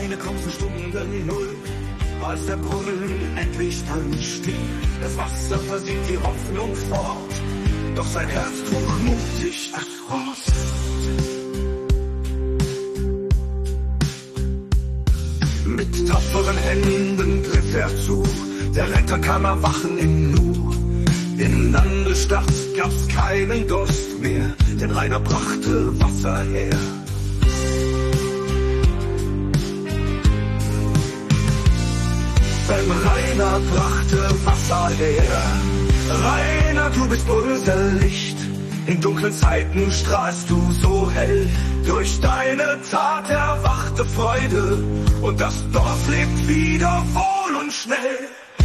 eine kurze Stunde null, als der Brunnen endlich anstieg. Das Wasser versieht die Hoffnung fort, doch sein Herz trug mutig Frost. Mit tapferen Händen griff er zu, der Retter kam erwachen im Nu. In Landesstadt gab's keinen Durst mehr, denn Rainer brachte Wasser her. Denn Rainer brachte Wasser her. Rainer, du bist unser Licht, in dunklen Zeiten strahlst du so hell. Durch deine Tat erwachte Freude und das Dorf lebt wieder wohl und schnell.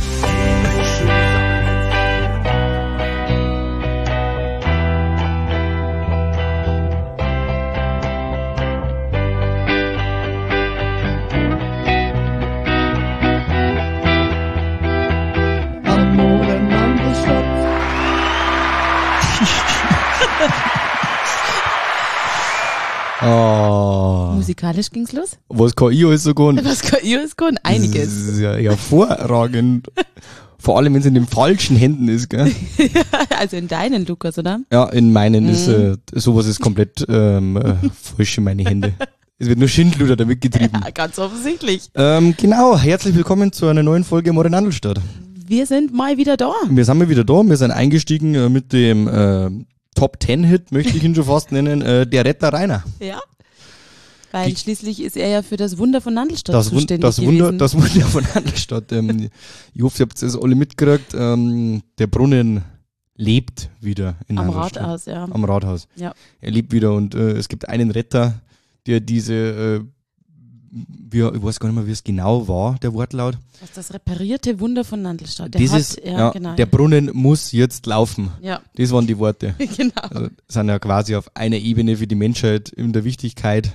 Oh. Musikalisch ging's los? Was kann ich alles so gehen? Was kann ich alles gehen? Einiges. Das ist ja hervorragend. Vor allem, wenn es in den falschen Händen ist, gell? Also in deinen, Lukas, oder? Ja, in meinen ist sowas ist komplett falsch in meine Hände. Es wird nur Schindluder damit getrieben. Ja, ganz offensichtlich. Genau, herzlich willkommen zu einer neuen Folge Morenandelstadt. Wir sind mal wieder da. Wir sind mal wieder da, wir sind eingestiegen mit dem Top-10-Hit, möchte ich ihn schon fast nennen, der Retter Rainer. Ja. Weil schließlich ist er ja für das Wunder von Nandelstadt zuständig das gewesen. Das Wunder von Nandelstadt. Ich hoffe, ihr habt es alle mitgekriegt. Der Brunnen lebt wieder in Nandelstadt. Am Rathaus, ja. Am Rathaus. Ja. Er lebt wieder und es gibt einen Retter, der diese, ich weiß gar nicht mehr, wie es genau war, der Wortlaut. Das reparierte Wunder von Nandelstadt. Genau. Der Brunnen muss jetzt laufen. Ja. Das waren die Worte. Genau. Also, sind ja quasi auf einer Ebene für die Menschheit in der Wichtigkeit.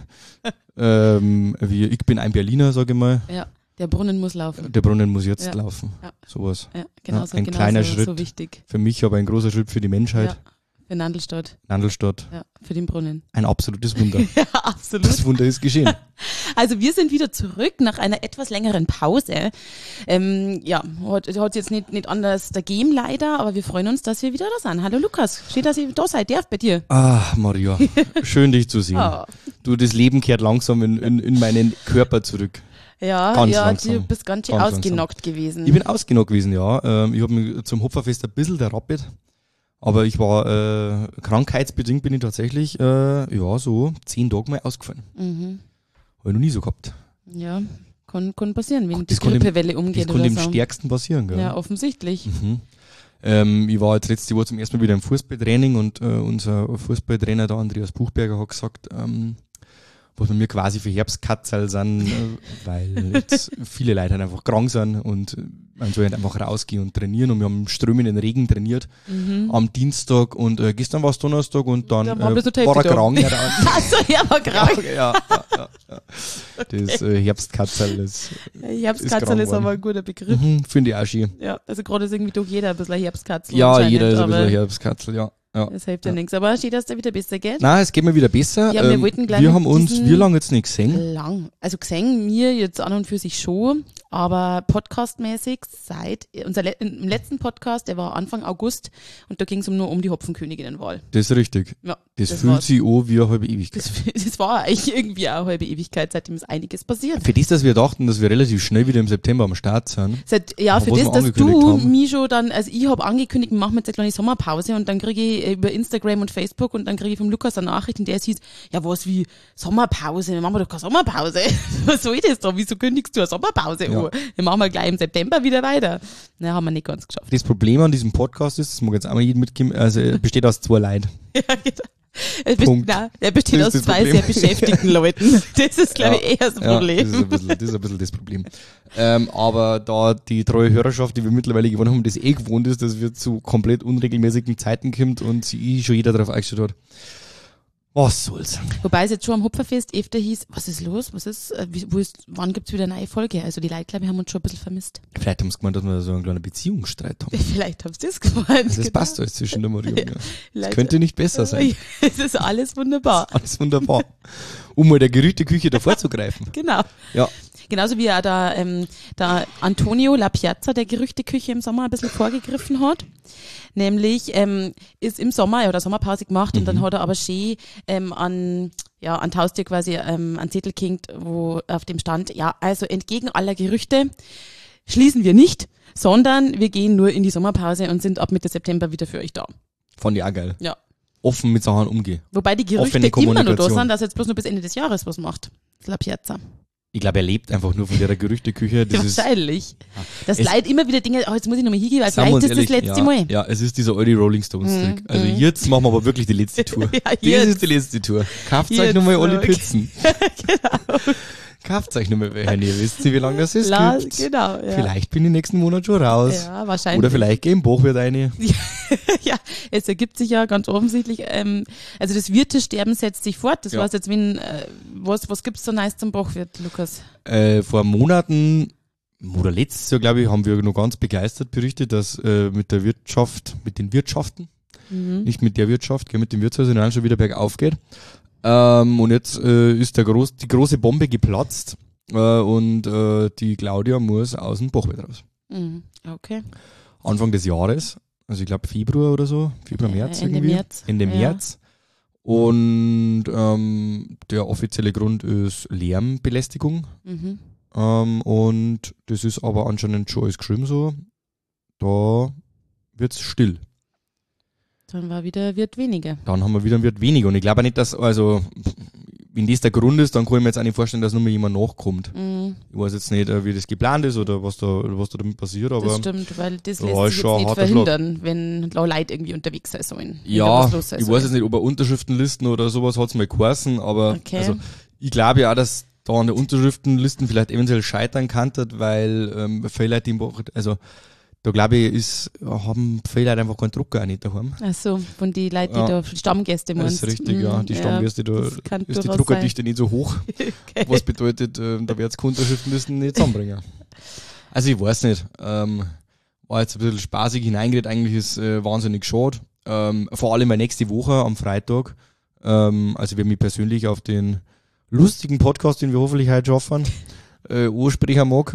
Wie ich bin ein Berliner, sage ich mal. Ja. Der Brunnen muss laufen. Der Brunnen muss jetzt laufen. Ja. Sowas. Ja, genau so, ein kleiner Schritt so wichtig. für mich, aber ein großer Schritt für die Menschheit. Ja. Für Nandelstadt. Nandelstadt. Ja, für den Brunnen. Ein absolutes Wunder. Ja, absolut. Das Wunder ist geschehen. Also wir sind wieder zurück nach einer etwas längeren Pause. Hat jetzt nicht anders dagegen leider, aber wir freuen uns, dass wir wieder da sind. Hallo Lukas, schön, dass ihr da seid. Darf bei dir? Ah, Maria, schön dich zu sehen. Oh. Du, das Leben kehrt langsam in meinen Körper zurück. Ja, ganz langsam. du bist ganz schön ausgenockt gewesen. Ich bin ausgenockt gewesen, ja. Ich habe mich zum Hopferfest ein bisschen derrappet. Aber ich war, krankheitsbedingt bin ich tatsächlich, so 10 Tage mal ausgefallen. Mhm. Habe ich noch nie so gehabt. Ja, kann passieren, wenn die kann Grippewelle umgeht oder so. Das kann dem so. Stärksten passieren, gell? Ja, offensichtlich. Mhm. Ich war jetzt letzte Woche zum ersten Mal wieder im Fußballtraining und unser Fußballtrainer, der Andreas Buchberger, hat gesagt, was bei mir quasi für Herbstkatzel sind, weil jetzt viele Leute halt einfach krank sind und man soll halt einfach rausgehen und trainieren und wir haben im strömenden Regen trainiert am Dienstag und gestern war es Donnerstag und dann war er krank. Achso, er war krank. Ja. Das Herbstkatzel ist Herbstkatzel ist aber ein guter Begriff. Finde ich auch schön. Ja, also gerade ist irgendwie doch jeder ein bisschen ein Herbstkatzel. Ja, jeder ist ein bisschen ein Herbstkatzel, ja. Das hilft ja nichts. Aber steht, dass es wieder besser geht? Nein, es geht mir wieder besser. Ja, wir wollten gleich wir haben uns wie lange jetzt nicht gesehen? Lang. Also gesehen, mir jetzt an und für sich schon, aber podcastmäßig seit im letzten Podcast, der war Anfang August und da ging es nur um die Hopfenköniginnenwahl. Das ist richtig. Ja, das fühlt sich an wie eine halbe Ewigkeit. Das war eigentlich irgendwie auch eine halbe Ewigkeit, seitdem ist einiges passiert. Für das, dass wir dachten, dass wir relativ schnell wieder im September am Start sind. Für das, dass du mich schon dann, also ich habe angekündigt, wir machen jetzt eine kleine Sommerpause und dann kriege ich über Instagram und Facebook und dann kriege ich vom Lukas eine Nachricht, in der es hieß, ja was wie Sommerpause, wir machen doch keine Sommerpause. Was soll das da? Wieso kündigst du eine Sommerpause an? Wir machen gleich im September wieder weiter. Na, haben wir nicht ganz geschafft. Das Problem an diesem Podcast ist, das mag jetzt auch mal jedem mitgeben, also besteht aus 2 Leuten. Ja, genau. Er besteht aus 2 sehr beschäftigten Leuten. Das ist, glaube ich, eher das Problem. Ja, das ist ein bisschen das Problem. Aber da die treue Hörerschaft, die wir mittlerweile gewonnen haben, das gewohnt ist, dass wir zu komplett unregelmäßigen Zeiten kommt und sich schon jeder darauf eingestellt hat. Was soll's? Wobei es jetzt schon am Hopferfest öfter hieß, was ist los? Wann gibt's wieder eine neue Folge? Also die Leute, glaube ich, haben uns schon ein bisschen vermisst. Vielleicht haben sie gemeint, dass wir so einen kleinen Beziehungsstreit haben. Vielleicht haben sie das gemeint. Das passt alles zwischen der Maria und mir. Das könnte nicht besser sein. Es ist alles wunderbar. Alles wunderbar. Um mal der Gerüchteküche davor zu greifen. Genau. Ja. Genauso wie auch der Antonio La Piazza der Gerüchteküche im Sommer ein bisschen vorgegriffen hat. Nämlich ist im Sommer oder Sommerpause gemacht und dann hat er aber schön an Taustier quasi einen Zettel gehängt, wo auf dem stand, ja, also entgegen aller Gerüchte schließen wir nicht, sondern wir gehen nur in die Sommerpause und sind ab Mitte September wieder für euch da. Fand ich auch geil. Ja. Offen mit Sachen umgehen. Wobei die Gerüchte immer noch da sind, dass er jetzt bloß nur bis Ende des Jahres was macht. La Piazza. Ich glaube, er lebt einfach nur von der Gerüchteküche. Das wahrscheinlich. Das Leid immer wieder Dinge, jetzt muss ich nochmal hingehen, weil vielleicht ist das letzte Mal. Ja, es ist dieser alte Rolling Stones-Trick. Also jetzt machen wir aber wirklich die letzte Tour. Das ist die letzte Tour. Kauft euch nochmal alle Pizzen. Genau. Kauft euch nochmal welche. Ihr wisst nicht, wie lange das ist. Genau, ja. Vielleicht bin ich nächsten Monat schon raus. Ja, wahrscheinlich. Oder vielleicht gehen Bach wird eine. Ja, es ergibt sich ja ganz offensichtlich, also das Wirtesterben setzt sich fort. Das heißt jetzt, was gibt's so nice zum Bachwirt, Lukas? Vor Monaten, oder letztes Jahr, glaube ich, haben wir noch ganz begeistert berichtet, dass mit den Wirtschaften, nicht mit der Wirtschaft, mit den Wirtshäusern schon wieder bergauf geht. Und jetzt ist die große Bombe geplatzt und die Claudia muss aus dem Bachwirt raus. Okay. Anfang des Jahres, also ich glaube Februar oder so, März irgendwie. Ende März. Und der offizielle Grund ist Lärmbelästigung. Und das ist aber anscheinend schon alles geschrieben so. Da wird's still. Dann wird weniger. Dann haben wir wieder wird weniger. Und ich glaube nicht, dass, also, wenn das der Grund ist, dann kann ich mir jetzt auch nicht vorstellen, dass nur mal jemand nachkommt. Ich weiß jetzt nicht, wie das geplant ist oder was da damit passiert, aber. Das stimmt, weil das lässt sich jetzt nicht verhindern, wenn Leute irgendwie unterwegs sein sollen. Ja, ich weiß jetzt nicht, ob er Unterschriftenlisten oder sowas hat's mal geheißen, aber, also, ich glaube ja auch, dass da an der Unterschriftenlisten vielleicht eventuell scheitern kann, weil, viele Leute also, da glaube ich, haben viele Leute einfach keinen Drucker auch nicht daheim. Ach so, von die Leute, die da, die Stammgäste meinst. Das ist richtig, ja. Die Stammgäste, da ist die Druckerdichte nicht so hoch. Okay. Was bedeutet, da wird's keine Unterschriftenlisten nicht zusammenbringen. Also ich weiß nicht. War jetzt ein bisschen spaßig hineingeredet, eigentlich ist wahnsinnig schade. Vor allem nächste Woche am Freitag. Also wer mich persönlich auf den lustigen Podcast, den wir hoffentlich heute schaffen, ansprechen mag.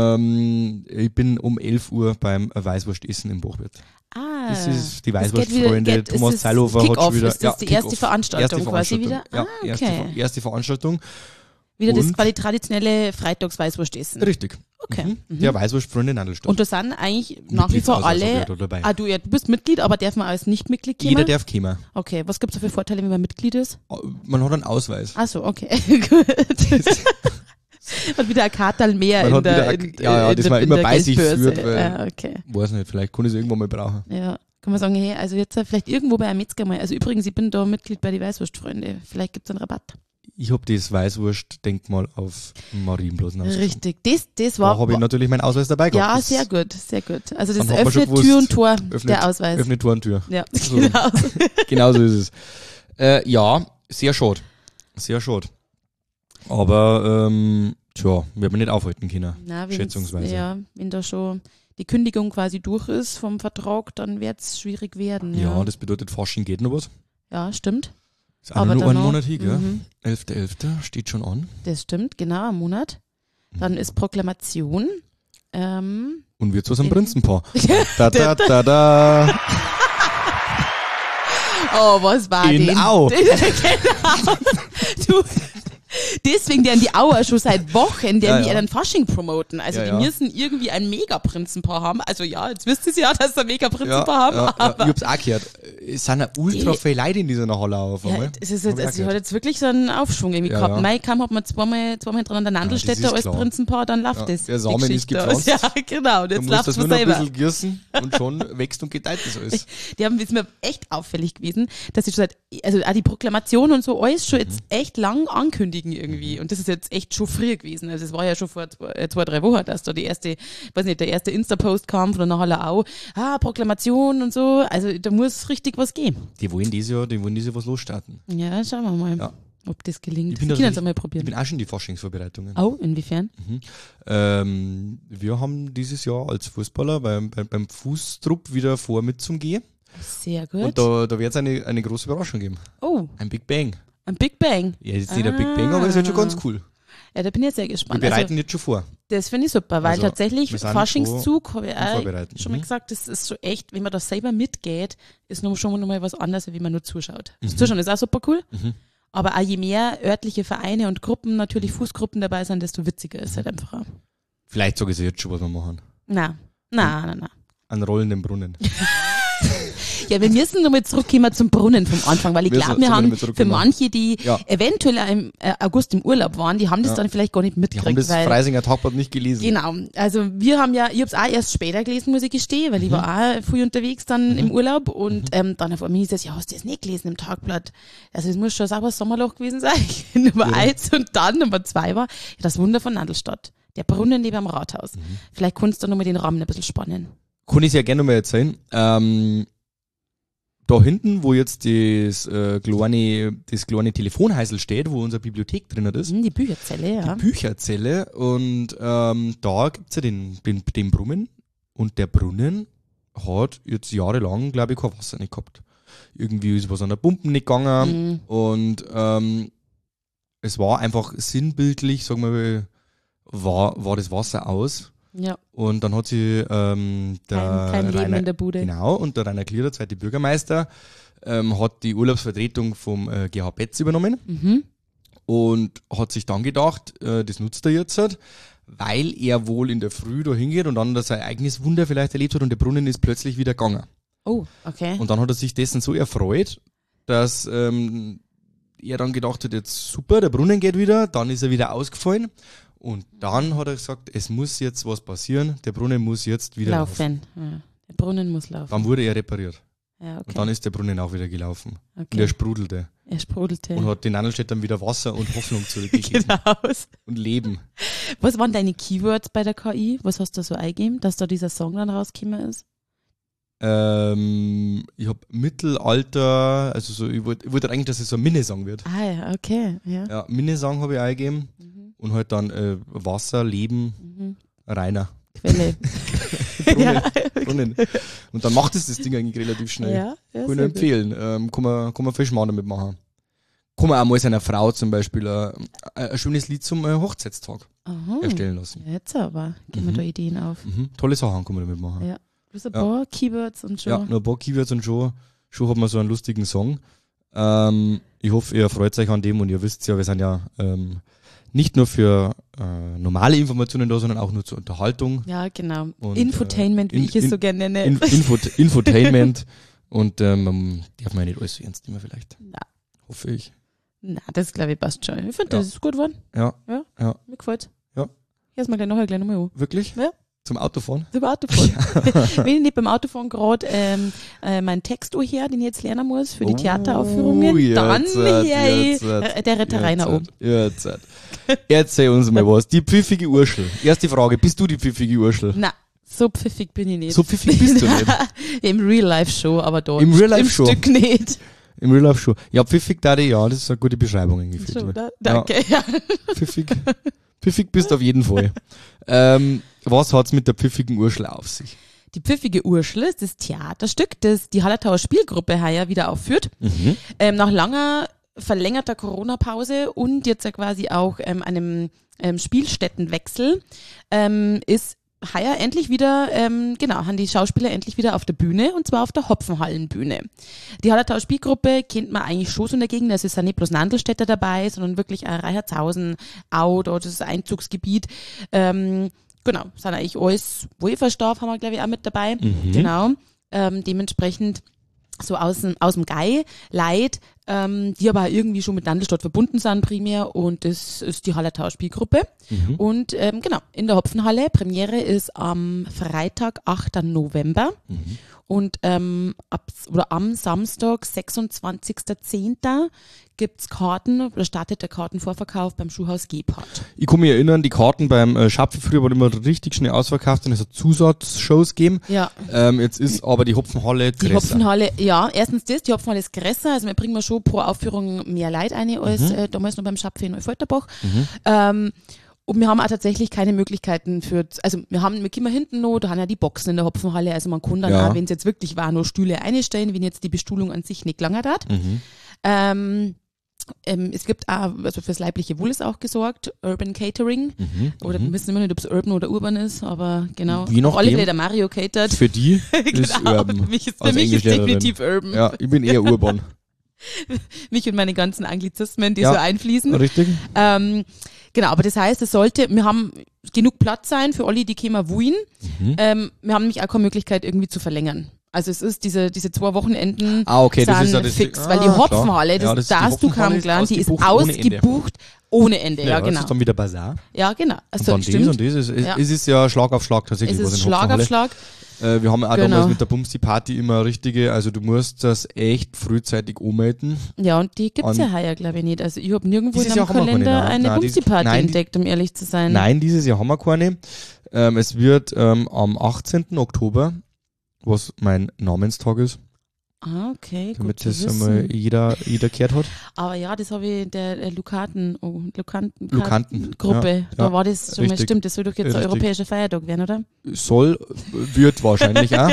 Ich bin um 11 Uhr beim Weißwurstessen im Bachwirt. Das ist die Weißwurstfreunde. Thomas Zeilhofer hat schon wieder. Ist das die erste Veranstaltung quasi wieder? Ja, erste Veranstaltung. Wieder das quasi traditionelle Freitags-Weißwurstessen. Richtig. Okay. Der Weißwurstfreunde Nadelstadt. Und da sind eigentlich nach wie vor alle. Du bist Mitglied, aber darf man als Nicht-Mitglied kommen? Jeder darf kommen. Okay, was gibt's da für Vorteile, wenn man Mitglied ist? Man hat einen Ausweis. Ach so, okay. Gut. Und wieder ein Kartal mehr in der das man immer bei sich führt, weil, okay. Weiß nicht, vielleicht kann ich es irgendwann mal brauchen. Ja, kann man sagen, hey, also jetzt vielleicht irgendwo bei einem Metzger mal, also übrigens, ich bin da Mitglied bei die Weißwurstfreunde, vielleicht gibt es einen Rabatt. Ich habe das Weißwurst-Denkmal auf Marienplatz. Richtig, das war... Da habe ich natürlich meinen Ausweis dabei gehabt. Ja, sehr gut, sehr gut. Also das öffnet Tür und Tor, der Ausweis. Öffnet Tor und Tür. Ja, so. Genau so ist es. Ja, sehr schade. Sehr schade. Aber, wird man nicht aufhalten können, schätzungsweise. Ja, wenn da schon die Kündigung quasi durch ist vom Vertrag, dann wird es schwierig werden. Ja, das bedeutet, Fasching geht noch was. Ja, stimmt. Ist auch nur einen Monat hin, gell? 11.11. steht schon an. Das stimmt, genau, ein Monat. Dann ist Proklamation. Und wird's was am Prinzenpaar. Da. Oh, was war in denn? Au. Genau. Deswegen deren die Auer schon seit Wochen ihren Fasching promoten. Also die müssen irgendwie ein Mega-Prinzenpaar haben. Also ja, jetzt wisst ihr ja, dass sie ein Mega-Prinzenpaar haben. Aber ich hab's auch gehört. Es sind ja ultra viele Leute in dieser Halle auf einmal. Das ist jetzt, also ich hatte jetzt wirklich so einen Aufschwung irgendwie gehabt. Ja. Mai kam, hat man zweimal hintereinander Nandelstädter als Prinzenpaar, dann läuft das. Der Samen ist gepflanzt. Ja, genau. Und jetzt läuft es selber. Ein bisschen gießen und schon wächst und gedeiht das alles. Ist mir echt auffällig gewesen, dass sie schon also auch die Proklamation und so alles schon jetzt echt lang ankündigen irgendwie. Und das ist jetzt echt schon früher gewesen. Also es war ja schon vor 2-3 Wochen, dass da der erste Insta-Post kam von der Hallau. Proklamation und so. Also da muss richtig was gehen. Die wollen dieses Jahr was losstarten. Ja, schauen wir mal, ob das gelingt. Wir können es einmal probieren. Ich bin auch schon in die Faschingsvorbereitungen. Oh, inwiefern? Wir haben dieses Jahr als Fußballer beim Fußtrupp wieder vor mitzugehen. Sehr gut. Und da wird es eine große Überraschung geben. Oh. Ein Big Bang. Ein Big Bang? Ja, jetzt nicht ein Big Bang, aber es wird schon ganz cool. Ja, da bin ich jetzt sehr gespannt. Wir bereiten jetzt schon vor. Das finde ich super, weil Also, tatsächlich wir sind Faschingszug, habe ich am auch Vorbereiten. schon mal gesagt, das ist so echt, wenn man da selber mitgeht, ist schon noch mal was anderes, wie man nur zuschaut. Das Zuschauen ist auch super cool, aber auch je mehr örtliche Vereine und Gruppen, natürlich Fußgruppen dabei sind, desto witziger ist halt einfach auch. Vielleicht sage ich jetzt schon, was wir machen. Na. Einen rollenden Brunnen. Ja, wir müssen nochmal zurückkommen zum Brunnen vom Anfang, weil ich glaube, wir haben für manche, die eventuell im August im Urlaub waren, die haben das dann vielleicht gar nicht mitgekriegt. Die haben das Freisinger Tagblatt nicht gelesen. Genau, also wir haben ja, ich habe es auch erst später gelesen, muss ich gestehen, weil ich war auch früh unterwegs dann im Urlaub und dann auf einmal hieß es, ja, hast du das nicht gelesen im Tagblatt? Also es muss schon ein sauberes Sommerloch gewesen sein, Nummer 1 und dann Nummer 2 war das Wunder von Nadelstadt, der Brunnen neben am Rathaus. Vielleicht kannst du nochmal den Rahmen ein bisschen spannen. Kann ich sehr gerne mal erzählen. Da hinten, wo jetzt das kleine Telefonhäusl steht, wo unsere Bibliothek drin ist. Die Bücherzelle, ja. Die Bücherzelle. Und da gibt's ja den Brunnen. Und der Brunnen hat jetzt jahrelang, glaube ich, kein Wasser nicht gehabt. Irgendwie ist was an der Pumpen nicht gegangen. Und es war einfach sinnbildlich, sagen wir mal, war das Wasser aus. Ja. Und dann hat sie kein Leben in der Bude. Genau, und der Rainer Klierer, zweite Bürgermeister, hat die Urlaubsvertretung vom GH Betz übernommen und hat sich dann gedacht, das nutzt er jetzt halt, weil er wohl in der Früh da hingeht und dann das eigenes Wunder vielleicht erlebt hat und der Brunnen ist plötzlich wieder gegangen. Oh, okay. Und dann hat er sich dessen so erfreut, dass er dann gedacht hat, jetzt super, der Brunnen geht wieder, dann ist er wieder ausgefallen. Und dann hat er gesagt, es muss jetzt was passieren, der Brunnen muss jetzt wieder laufen. Ja, der Brunnen muss laufen. Dann wurde er repariert. Ja, okay. Und dann ist der Brunnen auch wieder gelaufen. Okay. Und er sprudelte. Und hat den Nadelstädtern wieder Wasser und Hoffnung zurückgegeben. Genau. Und Leben. Was waren deine Keywords bei der KI? Was hast du so eingegeben, dass da dieser Song dann rausgekommen ist? Ich habe Mittelalter, also so, ich wollte eigentlich, dass es so ein Minnesang wird. Ah ja, okay. Ja, Minnesang habe ich eingegeben. Und halt dann Wasser, Leben, Rainer. Quelle. Brunnen. Und dann macht es das Ding eigentlich relativ schnell. Ja, kann ich nur empfehlen. Kann man viel Schmarrn damit machen. Kann man auch mal seiner Frau zum Beispiel ein schönes Lied zum Hochzeitstag erstellen lassen. Ja, jetzt aber. Geben wir da Ideen auf. Tolle Sachen kann man damit machen. Ja. Bloß ein paar Keywords und schon. Ja, nur ein paar Keywords und schon hat man so einen lustigen Song. Ich hoffe, ihr freut euch an dem und ihr wisst ja, wir sind ja nicht nur für normale Informationen da, sondern auch nur zur Unterhaltung. Ja, genau. Und, Infotainment, wie ich es so gerne nenne. Infotainment. Und darf man ja nicht alles so ernst nehmen vielleicht. Na. Hoffe ich. Na, das glaube ich passt schon. Ich finde, das ist gut geworden. Ja. Mir gefällt's. Ja. Erst mal gleich nochmal an. Wirklich? Ja. Zum Autofahren? Zum Autofahren. Wenn ich nicht beim Autofahren gerade meinen Text her, den ich jetzt lernen muss für die Theateraufführungen, dann der Ritter Rainer oben. Jetzt. Erzähl uns mal was. Die pfiffige Urschel. Erste Frage, bist du die pfiffige Urschel? Na, so pfiffig bin ich nicht. So pfiffig bist du nicht? Im Real-Life-Show, aber da im Stück nicht. Im Real-Life-Show. Ja, pfiffig da ja, das ist eine gute Beschreibung irgendwie. So, danke. Ja. Pfiffig bist du auf jeden Fall. Was hat's mit der pfiffigen Urschel auf sich? Die pfiffige Urschel ist das Theaterstück, das die Hallertauer Spielgruppe heuer wieder aufführt. Nach langer verlängerter Corona-Pause und jetzt ja quasi auch einem Spielstättenwechsel ist heuer endlich wieder, haben die Schauspieler endlich wieder auf der Bühne und zwar auf der Hopfenhallenbühne. Die Hallertauer Spielgruppe kennt man eigentlich schon so in der Gegend, also es sind nicht bloß Nandelstädter dabei, sondern wirklich Reichertshausen, Au, dort ist das Einzugsgebiet. Genau, sind eigentlich alles Wolfersdorf haben wir glaube ich auch mit dabei. Genau, dementsprechend so aus dem Gai, Leid, die aber irgendwie schon mit Nandelstadt verbunden sind primär und das ist die Hallertauer Spielgruppe. Und genau, in der Hopfenhalle, Premiere ist am Freitag, 8. November und am Samstag, 26.10. gibt's Karten, oder startet der Kartenvorverkauf beim Schuhhaus Gebhardt. Ich kann mich erinnern, die Karten beim Schapfe früher waren immer richtig schnell ausverkauft und es hat Zusatzshows gegeben. Ja. Jetzt ist aber die Hopfenhalle größer. Die Hopfenhalle, ja, erstens die Hopfenhalle ist größer, also wir bringen wir schon pro Aufführung mehr Leute ein als damals noch beim Schapfe in Neufalterbach. Und wir haben auch tatsächlich keine Möglichkeiten wir kommen hinten noch, da haben ja die Boxen in der Hopfenhalle, also man kann dann auch, wenn es jetzt wirklich war, nur Stühle einstellen, wenn jetzt die Bestuhlung an sich nicht gelangert hat. Es gibt auch, also fürs leibliche Wohl ist auch gesorgt, Urban Catering. Oder wir wissen immer nicht, ob es urban oder urban ist, aber genau. Wie auf alle Fälle der Mario catert. Für die ist genau, urban. Für mich ist definitiv urban. Ja, ich bin eher urban. Mich und meine ganzen Anglizismen, die so einfließen. Richtig. Genau, aber das heißt, wir haben genug Platz sein für alle, die kommen wollen. Wir haben nämlich auch keine Möglichkeit irgendwie zu verlängern. Also es ist diese 2 Wochenenden okay, sind das ist ja fix, weil die Hopfenhalle, das darfst du kaum klar, die ist ausgebucht ohne Ende. Ja, genau. Das ist dann wieder Bazar. Ja, genau. Also, und dann stimmt. und das. Es ist ja Schlag auf Schlag tatsächlich. Es ist Schlag auf Schlag. Wir haben auch damals mit der Bumsti-Party immer richtige, also du musst das echt frühzeitig anmelden. Ja, und die gibt's ja heuer, glaube ich, nicht. Also ich habe nirgendwo in einem Kalender eine Bumsti-Party entdeckt, um ehrlich zu sein. Nein, dieses Jahr haben wir keine. Es wird am 18. Oktober, was mein Namenstag ist. Ah, okay. Damit das einmal jeder gehört hat. Aber ja, das habe ich in der Lukanten-Gruppe. Ja, da war das schon mal, richtig. stimmt, das soll doch jetzt ein europäischer Feiertag werden, oder? Wird wahrscheinlich auch.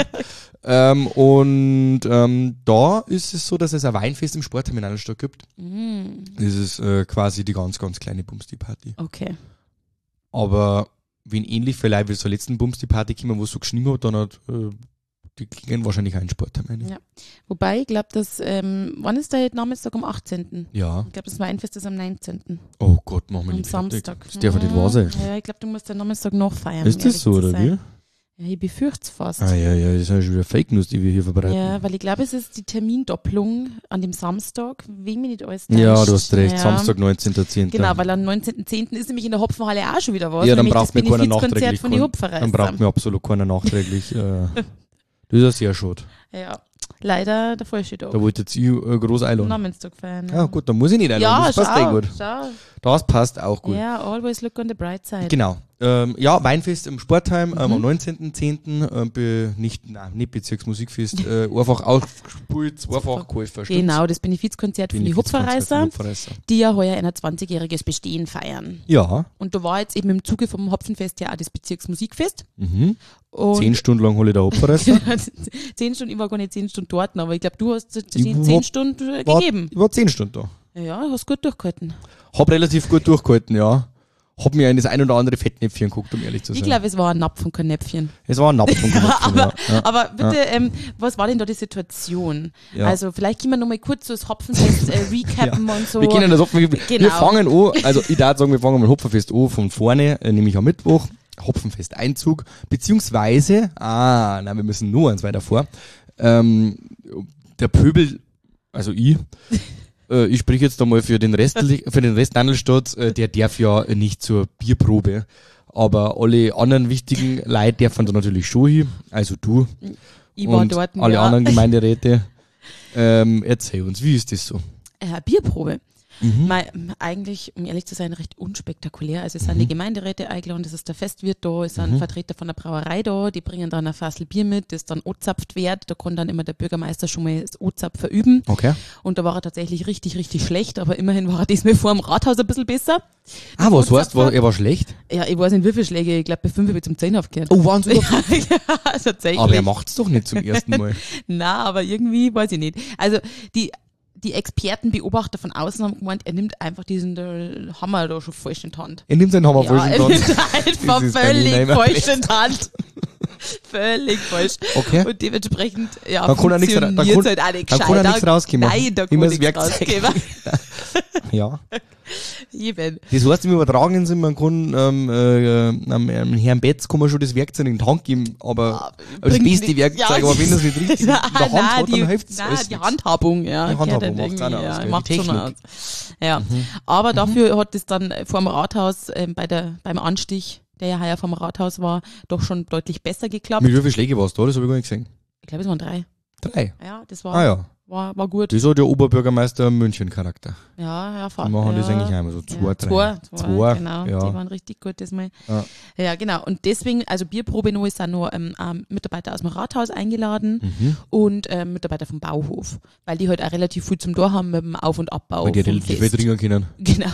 Da ist es so, dass es ein Weinfest im Sportterminal statt gibt. Das ist quasi die ganz, ganz kleine Bumsti-Party. Okay. Aber wenn ähnlich vielleicht wie zur letzten Bumsti-Party kommen, wo es so geschnitten hat, dann hat die klingen wahrscheinlich auch in Sporttermin. Ja. Wobei, ich glaube, wann ist der Namenstag? Am 18.? Ja. Ich glaube, das Weinfest ist am 19. Oh Gott, machen wir am nicht Samstag. Das darf nicht wahr sein. Ja, ich glaube, du musst den Namenstag noch feiern. Ist das so, oder wie? Ja, ich befürchte es fast. Ja, das ist ja schon wieder Fake News, die wir hier verbreiten. Ja, weil ich glaube, es ist die Termindopplung an dem Samstag, wegen mir nicht alles Ja, du hast recht, ja. Samstag, 19.10. Genau, weil am 19.10. ist nämlich in der Hopfenhalle auch schon wieder was. Ja, dann braucht mir keiner nachträglich. Von die Hopferreißer. Dann braucht mir absolut keiner nachträglich. Das ist ja sehr schade. Ja, leider der falsche Tag. Da wollte jetzt ich groß einladen. Namenstag feiern. Ja, gut, dann muss ich nicht einladen. Das passt gut. Schau. Das passt auch gut. Ja, always look on the bright side. Genau. Weinfest im Sportheim am 19.10. Nicht Bezirksmusikfest, einfach aufgespielt, einfach Käufer. Genau, das Benefizkonzert für die Hopferreißer, die ja heuer ein 20-jähriges Bestehen feiern. Ja. Und da war jetzt eben im Zuge vom Hopfenfest ja auch das Bezirksmusikfest. Und 10 Stunden lang hole ich der Hopferreißer. 10 Stunden, ich war gar nicht 10 Stunden dort, aber ich glaube, du hast 10 Stunden gegeben. Ich war 10 Stunden da. Ja, hast gut durchgehalten. Hab relativ gut durchgehalten, ja. Hab mir in das ein oder andere Fettnäpfchen geguckt, um ehrlich zu sein. Ich glaube, es war ein Napf und kein Näpfchen. Es war ein Napf und kein Näpfchen, aber bitte, was war denn da die Situation? Ja. Also vielleicht können wir nochmal kurz so das Hopfenfest recappen und so. Wir können das Hopfenfest, wir fangen an, also ich darf sagen, wir fangen mit Hopfenfest an von vorne, nämlich am Mittwoch, Hopfenfest-Einzug, beziehungsweise, wir müssen nur eins weiter vor, der Pöbel, also ich spreche jetzt einmal für den Rest Nandelstadt, der darf ja nicht zur Bierprobe, aber alle anderen wichtigen Leute dürfen da natürlich schon hin, also du ich war und dort, alle anderen Gemeinderäte. Erzähl uns, wie ist das so? Bierprobe. Eigentlich, um ehrlich zu sein, recht unspektakulär. Also es sind die Gemeinderäte eingeladen, es ist der Festwirt da, es sind Vertreter von der Brauerei da, die bringen dann ein Fassel Bier mit, das dann ozapft wird. Da kann dann immer der Bürgermeister schon mal das Ozapfen üben. Okay. Und da war er tatsächlich richtig, richtig schlecht, aber immerhin war er diesmal vor dem Rathaus ein bisschen besser. Was heißt, er war schlecht? Ja, ich weiß nicht, wie viele Schläge, ich glaube bei 5 habe ich zum 10 aufgehört. Oh, waren es ja, tatsächlich. Aber er macht's doch nicht zum ersten Mal. Na, aber irgendwie, weiß ich nicht. Also die Expertenbeobachter von außen haben gemeint, er nimmt einfach diesen Hammer da schon falsch in die Hand. Er nimmt seinen Hammer falsch in die Hand. Er nimmt einfach völlig falsch in die Hand. Völlig falsch. Okay. Und dementsprechend, ja, dann funktioniert halt auch nicht gescheit. Dann kann er nichts rauskommen. Nein, da kann nichts rauskommen. Ja. Eben. Das heißt, im übertragenen Sinn, man kann am Herrn Betz kann man schon das Werkzeug in die Hand geben, aber das beste Werkzeug, aber wenn das nicht richtig in der Hand hat, dann hilft es alles. Die Handhabung, ja. Die Handhabung macht es auch noch aus, macht die Technik. schon aus. Ja. Aber dafür hat es dann vor dem Rathaus beim Anstich, der ja heuer vom Rathaus war, doch schon deutlich besser geklappt. Mit wie vielen Schläge warst du da? Das habe ich gar nicht gesehen. Ich glaube, es waren 3. 3? Ja, das war, war gut. Das hat der Oberbürgermeister München-Charakter. Ja, die machen das eigentlich einmal so 2, 3. 2, genau, ja. Die waren richtig gut diesmal. Ja, genau. Und deswegen, also Bierprobe noch ist auch noch Mitarbeiter aus dem Rathaus eingeladen und Mitarbeiter vom Bauhof, weil die halt auch relativ viel zum Tor haben mit dem Auf- und Abbau. Weil die relativ viel trinken können. Genau.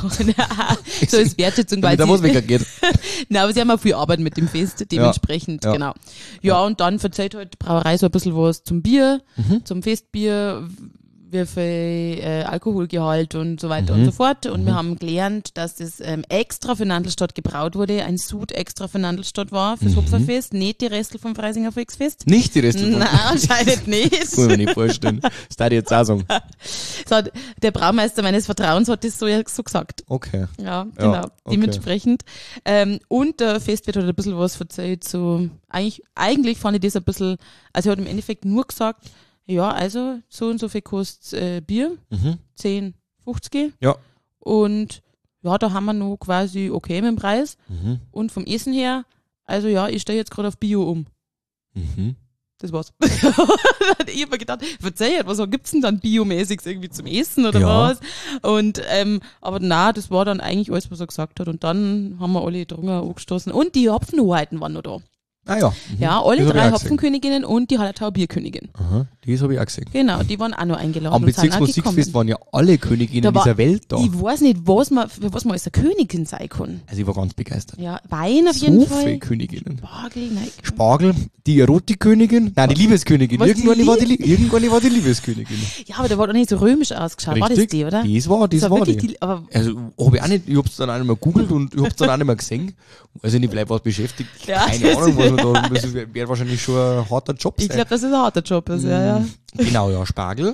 So ist Wertschätzung, weil da muss weggeht. Nein, aber sie haben auch viel Arbeit mit dem Fest, dementsprechend, genau. Ja, und dann verzählt halt die Brauerei so ein bisschen was zum Bier, zum Festbier, wie viel Alkoholgehalt und so weiter und so fort. Und wir haben gelernt, dass das extra für Nandelstadt gebraut wurde, ein Sud extra für Nandelstadt war, fürs Hopferfest, nicht die Restel vom Freisinger Volksfest. Nicht die Restel? Nein, anscheinend nicht. Das kann ich mir nicht vorstellen. Das darf ich jetzt auch sagen. So, der Braumeister meines Vertrauens hat das so gesagt. Okay. Ja, genau. Okay. Dementsprechend. Und der Festwirt hat ein bisschen was erzählt. So, eigentlich fand ich das ein bisschen, also er hat im Endeffekt nur gesagt, ja, also so und so viel kostet Bier, 10, 50. Ja. Und ja, da haben wir noch quasi okay mit dem Preis. Und vom Essen her, also ja, ich stehe jetzt gerade auf Bio um. Das war's. Ich hab mir gedacht, verzeih, was gibt's denn dann biomäßig irgendwie zum Essen oder was? Und, aber na, das war dann eigentlich alles, was er gesagt hat. Und dann haben wir alle drungen angestoßen. Und die Hopfenhoheiten waren noch da. Ah ja. Ja, alle 3 Hopfenköniginnen und die Hallertauer Bierkönigin. Aha, das habe ich auch gesehen. Genau, die waren auch noch eingeladen. Am Bezirksmusikfest waren ja alle Königinnen dieser Welt da. Ich weiß nicht, was man als eine Königin sein kann. Also ich war ganz begeistert. Ja, Wein auf jeden Fall. So viele Königinnen. Spargel, nein. Spargel, die Erotikkönigin, nein, die Liebeskönigin. Was, Irgendwann war die Liebeskönigin. Ja, aber der war doch nicht so römisch ausgeschaut. Richtig, war das die, oder? Das war die. Aber Also hab ich auch nicht, ich hab's dann auch nicht mehr gegoogelt und ich hab's dann auch nicht mehr gesehen. Also nicht, vielleicht was beschäftigt. Ja, keine Ahnung, was man da, das wäre wahrscheinlich schon ein harter Job sein. ich glaube, dass es ein harter Job ist, ja. Genau, ja, Spargel.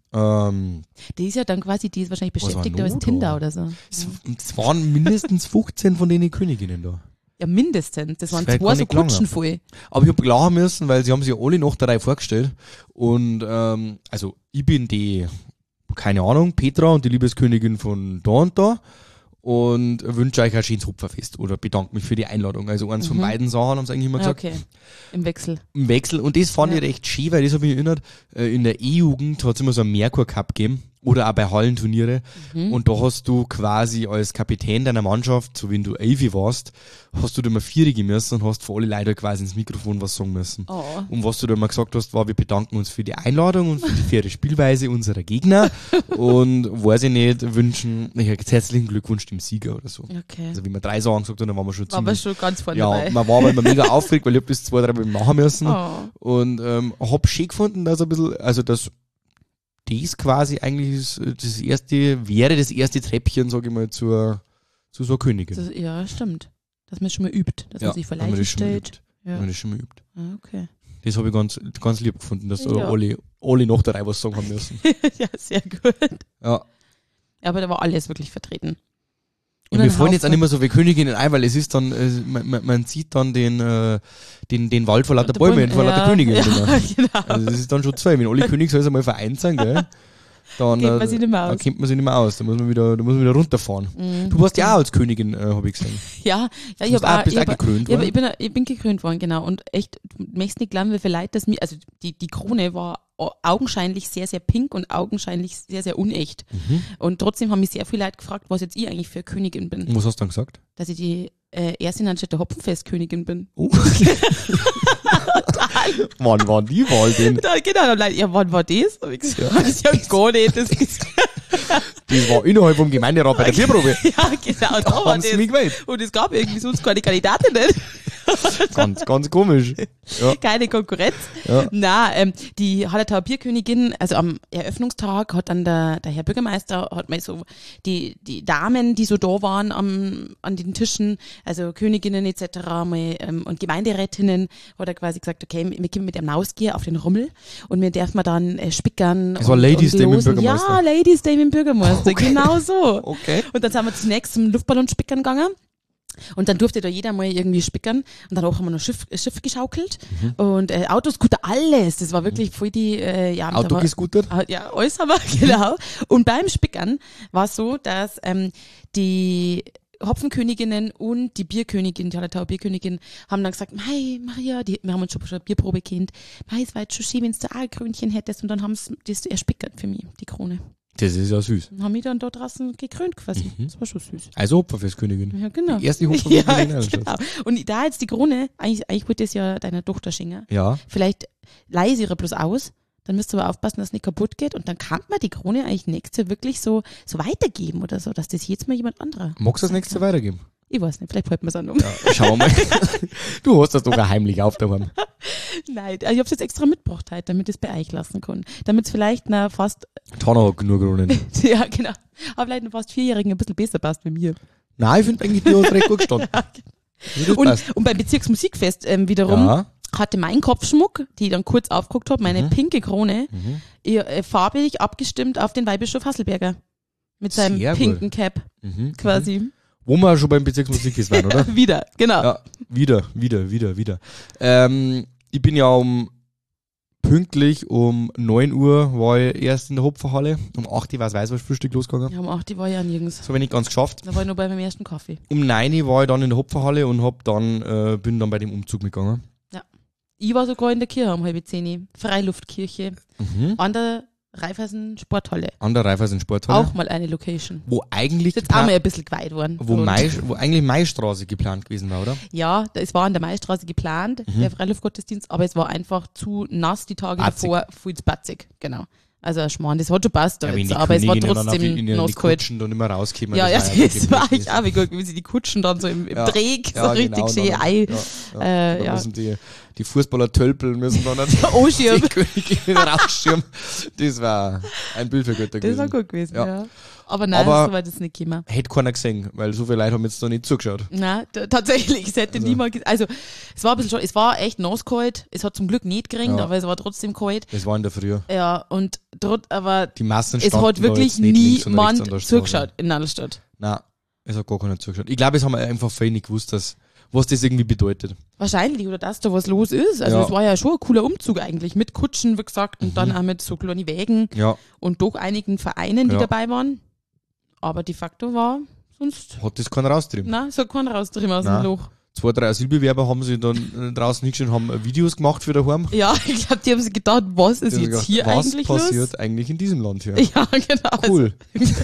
Die ist ja dann quasi, die ist wahrscheinlich Was war beschäftigt noch als da? Tinder oder so. Es waren mindestens 15 von den Königinnen da. Ja, mindestens. Das waren wäre 2 gar so nicht gelangen. Kutschen voll. Aber ich hab lachen müssen, weil sie haben sich alle nach der Reihe vorgestellt. Und also ich bin die, keine Ahnung, Petra und die Liebeskönigin von da und da. Und wünsche euch ein schönes Hopferfest oder bedanke mich für die Einladung. Also eins von beiden Sachen haben sie eigentlich immer gesagt. Okay, im Wechsel. Im Wechsel. Und das fand ich recht schön, weil das habe ich erinnert, in der E-Jugend hat es immer so einen Merkur Cup gegeben. Oder auch bei Hallenturniere. Und da hast du quasi als Kapitän deiner Mannschaft, so wenn du 11 warst, hast du da immer 4 müssen und hast für alle Leute quasi ins Mikrofon was sagen müssen. Oh. Und was du da immer gesagt hast, war, wir bedanken uns für die Einladung und für die faire Spielweise unserer Gegner und, weiß ich nicht, wünschen herzlichen Glückwunsch dem Sieger oder so. Okay. Also wenn wir 3 Sachen gesagt haben, dann waren wir schon War aber ziemlich... schon ganz vorne Ja, dabei. man war aber immer mega aufgeregt, weil ich hab das 2, 3 Mal machen müssen. Oh. Und hab schön gefunden, dass ein bisschen, also das quasi eigentlich das erste Treppchen, sage ich mal, zu so einer Königin. Ja, stimmt. Dass man schon mal übt, dass man sich wenn man das verleihen schon mal stellt. übt. Ja. Wenn man das schon mal übt. Ah, okay. Das habe ich ganz lieb gefunden, dass da Ja. alle nach der Reihe was sagen haben müssen. Ja, sehr gut. Ja. Aber da war alles wirklich vertreten. Und mir fallen jetzt auch nicht mehr so viele Königinnen ein, weil es ist dann, man sieht dann den Wald vor lauter Bäumen, vor lauter Königinnen. Ja, genau. Also das ist dann schon 2. Wenn alle Königshäuser mal vereint sind, gell, dann Kennt man sich nicht mehr dann aus. kennt man sich nicht mehr aus. Da muss man wieder runterfahren. Du warst ja auch als Königin, habe ich gesehen. Ja, ich bist auch gekrönt ja, worden? ich bin gekrönt worden, genau. Und echt, du möchtest nicht glauben, wie viel Leute das mir, also die Krone war augenscheinlich sehr, sehr pink und augenscheinlich sehr, sehr unecht. Und trotzdem haben mich sehr viele Leute gefragt, was jetzt ich eigentlich für Königin bin. Was hast du dann gesagt? Dass ich die erste Nanstädter Hopfenfest-Königin bin. Oh. Wann war die Wahl denn? Da, genau, dann Leute, ja, wann war das? Hab ich gesagt, das ist ja gar nicht. Das Das war innerhalb vom Gemeinderat bei der Bierprobe. ja, genau, da war Haben sie mich das. gewählt. Und es gab irgendwie sonst keine Kandidatinnen. Ganz komisch. Ja. Keine Konkurrenz. Ja. Na, die Hallertauer Bierkönigin, also am Eröffnungstag hat dann der Herr Bürgermeister, hat mal so die Damen, die so da waren an den Tischen, also Königinnen etc. mal, und Gemeinderätinnen, hat er quasi gesagt, okay, wir können mit dem rausgehen auf den Rummel und wir dürfen dann spickern. Es war Ladies Day mit dem Bürgermeister. Ja, Ladies Day mit dem Bürgermeister, genau so. Okay. Und dann sind wir zunächst zum Luftballonspickern gegangen. Und dann durfte da jeder mal irgendwie spickern. Und dann auch haben wir noch Schiff geschaukelt. Und Autoscooter, alles. Das war wirklich voll die... ja, Auto gescootert? Ja, alles haben wir, genau. Und beim Spickern war es so, dass die Hopfenköniginnen und die Bierkönigin, die Hallertauer Bierkönigin, haben dann gesagt, mei, Maria, wir haben uns schon eine Bierprobe kennt. Mei, es war jetzt schon schön, wenn du da ein Krönchen hättest. Und dann haben sie das erspickert für mich, die Krone. Das ist ja süß. Und haben mich dann da draußen gekrönt quasi. Das war schon süß. Also Hopferfestkönigin. Ja, genau. Die erste Hopferfestkönigin in ja, Eilenstadt. genau. Und da jetzt die Krone, eigentlich wollte das ja deiner Tochter schenken. Ja. Vielleicht leih sie ihre bloß aus, dann müsst ihr aber aufpassen, dass es nicht kaputt geht und dann kann man die Krone eigentlich nächstes Jahr wirklich so weitergeben oder so, dass das jetzt mal jemand anderer. Magst du das nächste weitergeben? Ich weiß nicht, vielleicht halten wir es an. Ja, schauen wir mal. Du hast das doch heimlich auf daheim. Nein, ich habe es jetzt extra mitgebracht heute, damit ich es bei euch lassen kann. Damit es vielleicht fast... Tana hat genug Kronen. Ja, genau. Aber vielleicht noch fast 4-Jährigen ein bisschen besser passt wie mir. Nein, ich finde eigentlich, die hat recht gut gestanden. Und beim Bezirksmusikfest wiederum hatte mein Kopfschmuck, die ich dann kurz aufgeguckt habe, meine pinke Krone, farbig abgestimmt auf den Weihbischof Hasselberger. Mit seinem Sehr pinken gut. Cap quasi. Wo wir schon beim Bezirksmusikfest waren, oder? Wieder, genau. Ja, wieder. Ich bin ja pünktlich um 9 Uhr war ich erst in der Hopferhalle. Um 8 Uhr war das Weißwurstfrühstück losgegangen. Ja, um 8 Uhr war ich ja nirgends. Das habe ich nicht ganz geschafft. Da war ich noch bei meinem ersten Kaffee. Um 9 Uhr war ich dann in der Hopferhalle und bin dann bei dem Umzug mitgegangen. Ja. Ich war sogar in der Kirche um 9:30. Freiluftkirche. An der Raiffeisen Sporthalle. An der Raiffeisen Sporthalle. Auch mal eine Location. Wo eigentlich Ist jetzt auch mal ein bisschen geweiht worden. wo eigentlich Maistraße geplant gewesen war, oder? Ja, es war an der Maistraße geplant, der Freiluftgottesdienst, aber es war einfach zu nass die Tage davor, viel zu batzig, genau. Also Schmarrn, das hat schon passt, Ja, jetzt, aber es war trotzdem die nasskalt. Kutschen dann immer rauskommen. Ja, das das war eigentlich auch wie gut, wie sie die Kutschen dann so im Dreieck so richtig schön ein. Da müssen die Fußballer tölpeln müssen dann Oschirm. die Königin rausschirmen. Das war ein Bild für Götter gewesen. Das war gut gewesen, Ja. ja. Aber nein, so weit ist es nicht gekommen. Hätte keiner gesehen, weil so viele Leute haben jetzt da nicht zugeschaut. Nein, tatsächlich, es hätte niemand es war ein bisschen schon, es war echt nasskalt, es hat zum Glück nicht geregnet, aber es war trotzdem kalt. Das war in der Früh. Ja, und aber Die Massen es standen hat da wirklich jetzt nicht links und rechts an der niemand Straße. zugeschaut in Nadelstadt. Nein, es hat gar keiner zugeschaut. Ich glaube, es haben einfach viele nicht gewusst, was das irgendwie bedeutet. Wahrscheinlich, oder dass da was los ist. Also Ja. es war ja schon ein cooler Umzug eigentlich, mit Kutschen, wie gesagt, und dann auch mit so kleinen Wägen Ja, und doch einigen Vereinen, die Ja. dabei waren. Aber de facto war sonst, hat das keiner raustrieben. nein, so kein rausdrehen aus Nein. dem Loch. 2, 3 Asylbewerber haben sich dann draußen hingestellt und haben Videos gemacht für daheim. Ja, ich glaube, die haben sich gedacht, was ist Die haben jetzt gedacht, hier eigentlich was passiert los? eigentlich in diesem Land hier? Ja, genau. Cool.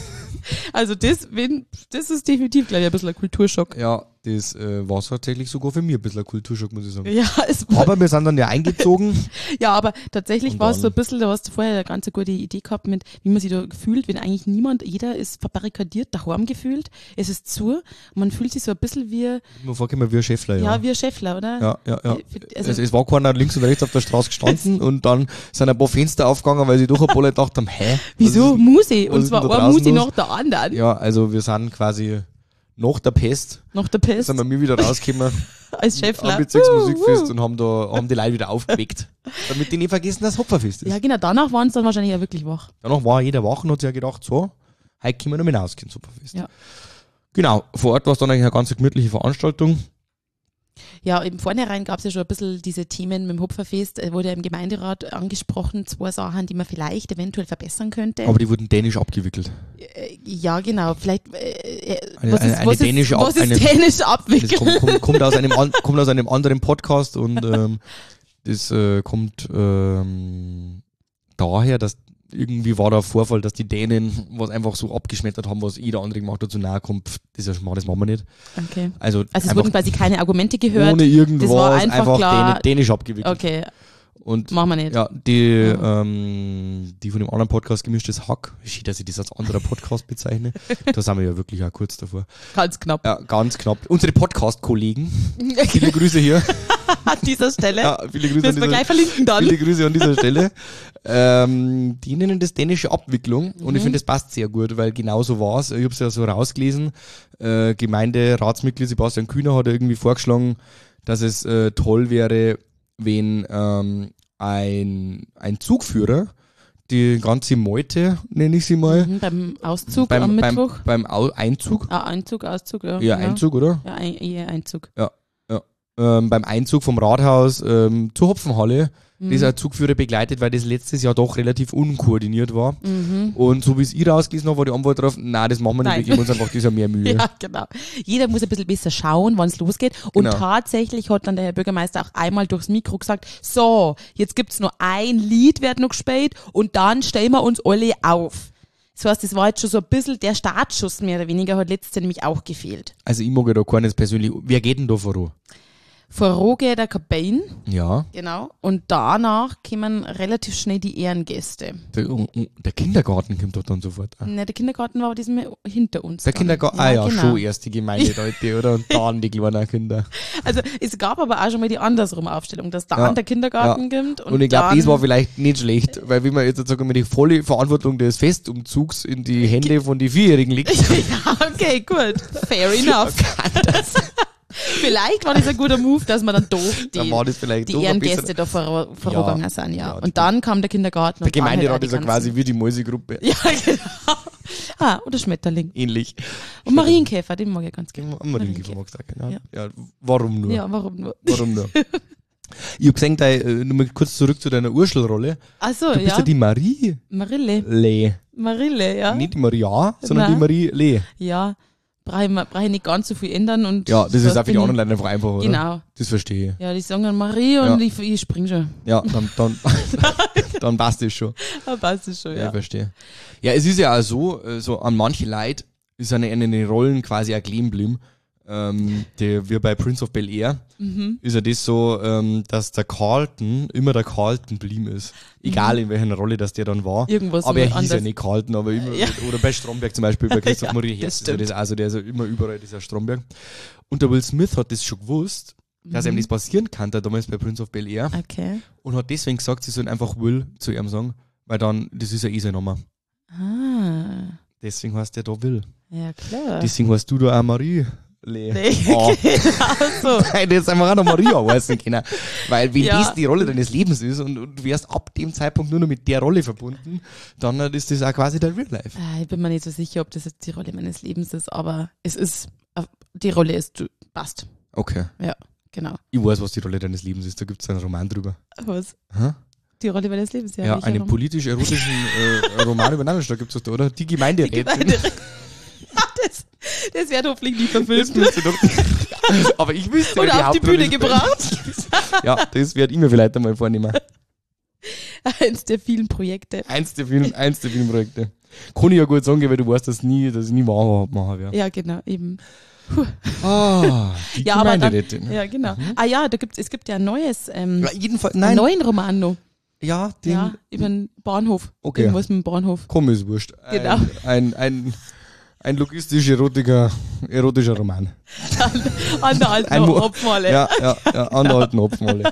Also das ist definitiv, glaube ich, ein bisschen ein Kulturschock. Ja, das war tatsächlich sogar für mich ein bisschen ein Kulturschock, muss ich sagen. Ja, es war, Aber wir sind dann ja eingezogen. ja, aber tatsächlich Und war es dann- so ein bisschen, da hast du vorher eine ganz gute Idee gehabt mit, wie man sich da fühlt, wenn eigentlich jeder ist verbarrikadiert, daheim gefühlt, es ist zu, man fühlt sich so ein bisschen wie, Man vorkommen wie ein Schäffler, ja, ja. wie ein Schäffler, oder? Ja. Also, Es war keiner links und rechts auf der Straße gestanden und dann sind ein paar Fenster aufgegangen, weil sie doch ein paar Leute gedacht haben, hä? wieso was Musi? was Und ist zwar denn da ein draußen Musi los? nach der anderen. Ja, also wir sind quasi nach der Pest, Nach der Pest, sind wir wieder rausgekommen als am Schäffler. Bezirksmusikfest und haben die Leute wieder aufgeweckt. Damit die nicht vergessen, dass Hopferfest ist. Ja, genau, danach waren es dann wahrscheinlich ja wirklich wach. Danach war jeder wach und hat sich ja gedacht, so, heute können wir noch mal rausgehen, Hopferfest. Ja. Genau, vor Ort war es dann eigentlich eine ganz gemütliche Veranstaltung. Ja, im Vornherein gab es ja schon ein bisschen diese Themen mit dem Hopferfest, wurde ja im Gemeinderat angesprochen, 2 Sachen, die man vielleicht eventuell verbessern könnte. Aber die wurden dänisch abgewickelt. Ja, genau, vielleicht, Eine dänische was ist eine- dänisch Das abwickeln? kommt aus einem anderen Podcast und das kommt daher, dass irgendwie war da ein Vorfall, dass die Dänen was einfach so abgeschmettert haben, was jeder andere gemacht hat, so nahe kommt, pff, das ist ja schmal, das machen wir nicht. Okay. Also Also es einfach wurden quasi keine Argumente gehört. ohne irgendwas, das war einfach klar. dänisch abgewickelt. Okay, Und machen wir nicht. ja, die von dem anderen Podcast Gemischtes Hack, wie dass ich das als anderer Podcast bezeichne, da sind wir ja wirklich auch kurz davor. Ganz knapp. Ja, ganz knapp. Unsere Podcast-Kollegen, viele Grüße hier. An dieser Stelle. Ja, viele Grüße Müssen wir gleich verlinken dann. Viele Grüße an dieser Stelle. Die nennen das dänische Abwicklung und ich finde, das passt sehr gut, weil genau so war es. Ich habe es ja so rausgelesen. Gemeinderatsmitglied Sebastian Kühner hat irgendwie vorgeschlagen, dass es toll wäre, wenn ein Zugführer die ganze Meute, nenne ich sie mal, Beim Auszug am Mittwoch. beim Einzug. Einzug, Auszug, ja. Ja, Einzug, oder? Ja, eher Einzug. Beim Einzug vom Rathaus zur Hopfenhalle, dieser Zugführer begleitet, weil das letztes Jahr doch relativ unkoordiniert war. Und so wie es ich rausgelesen habe, war die Antwort darauf, nein, das machen wir nicht, Nein. wir geben uns einfach dieser mehr Mühe. Ja, genau. Jeder muss ein bisschen besser schauen, wann es losgeht. Und Genau. tatsächlich hat dann der Herr Bürgermeister auch einmal durchs Mikro gesagt, so, jetzt gibt's nur ein Lied, wird noch gespielt und dann stellen wir uns alle auf. Das heißt, das war jetzt schon so ein bisschen der Startschuss mehr oder weniger, hat letztes Jahr nämlich auch gefehlt. Also ich mag ja da keines persönlich, wer geht denn da voran? Vorroge der Kabine. Ja. Genau. Und danach kommen relativ schnell die Ehrengäste. Der Kindergarten kommt doch dann sofort an. Ne, der Kindergarten war aber diesmal hinter uns. Der dann. Kindergarten, genau. schon erst die Gemeindeleute, oder? Und dann die kleinen Kinder. Also es gab aber auch schon mal die andersrum Aufstellung, dass dann der Kindergarten kommt. Und ich glaube, das war vielleicht nicht schlecht, weil wie man jetzt sozusagen die volle Verantwortung des Festumzugs in die Hände von die Vierjährigen liegt. Ja, okay, gut. Fair enough. Vielleicht war das ein guter Move, dass man dann doch die Ehrengäste da vorgegangen sind, ja. Und dann kam der Kindergarten. Der Gemeinderat ist ja quasi wie die Mäusegruppe. Ja, genau. Oder Schmetterling. Ähnlich. Und Marienkäfer, den mag ich ganz gerne. Marienkäfer magst du auch gerne, ja. Warum nur? Ja, warum nur? Warum nur? Ich hab gesehen, nur mal kurz zurück zu deiner Urschelrolle. Ach so, du bist ja die Marie. Marille, ja. Nicht die Maria, sondern die Marie Lee. Ja. Brauche ich nicht ganz so viel ändern. Und ja, das ist auch für die anderen Leute einfach einfacher, oder? Genau. Das verstehe ich. Ja, die sagen dann Marie und ich spring schon. Ja, dann passt es schon. Dann passt es schon, ja. Ich verstehe. Ja, es ist ja auch so an manche Leute ist eine in den Rollen quasi auch kleben geblieben. Wie bei Prince of Bel-Air ist ja das so, dass der Carlton immer der Carlton blieben ist. Egal in welcher Rolle das der dann war. Irgendwas aber er hieß anders. Ja nicht Carlton, aber immer, oder bei Stromberg zum Beispiel, bei Christoph Maria Herbst ist ja das also, der ist ja immer überall dieser Stromberg. Und der Will Smith hat das schon gewusst, dass ihm das passieren kann, da damals bei Prince of Bel-Air. Okay. Und hat deswegen gesagt, sie sollen einfach Will zu ihm sagen, weil dann, das ist ja sein Name. Ah. Deswegen heißt der da Will. Ja, klar. Deswegen heißt du da auch Marie. Genau so. Nein, das einfach auch noch Maria heißen können. Weil wenn das die Rolle deines Lebens ist und du wärst ab dem Zeitpunkt nur noch mit der Rolle verbunden, dann ist das auch quasi dein Real Life. Ich bin mir nicht so sicher, ob das jetzt die Rolle meines Lebens ist, aber es ist, die Rolle ist, passt. Okay. Ja, genau. Ich weiß, was die Rolle deines Lebens ist, da gibt es einen Roman drüber. Was? Hä? Die Rolle meines Lebens, ja. Ja, einen politisch-erotischen Roman über Nannenstock gibt es da, oder? Die Gemeinderätin. Das wird hoffentlich nie verfilmt. Aber ich wüsste, oder auf die Bühne gebracht. Ja, das werde ich mir vielleicht einmal vornehmen. Eins der vielen Projekte. Eins der vielen Projekte. Kann ich ja gut sagen, weil du weißt, dass ich nie wahr machen werde. Ja, genau, eben. Die Gemeinderätin. Ja, genau. Ja, es gibt ja ein neues, jedenfalls, einen neuen Roman noch. Ja, über den Bahnhof. Okay. Irgendwas mit dem Bahnhof. Komm, ist wurscht. Genau. Ein logistisch-erotischer Roman. An der alten Hopfenhalle. Ja, an der alten Hopfenhalle.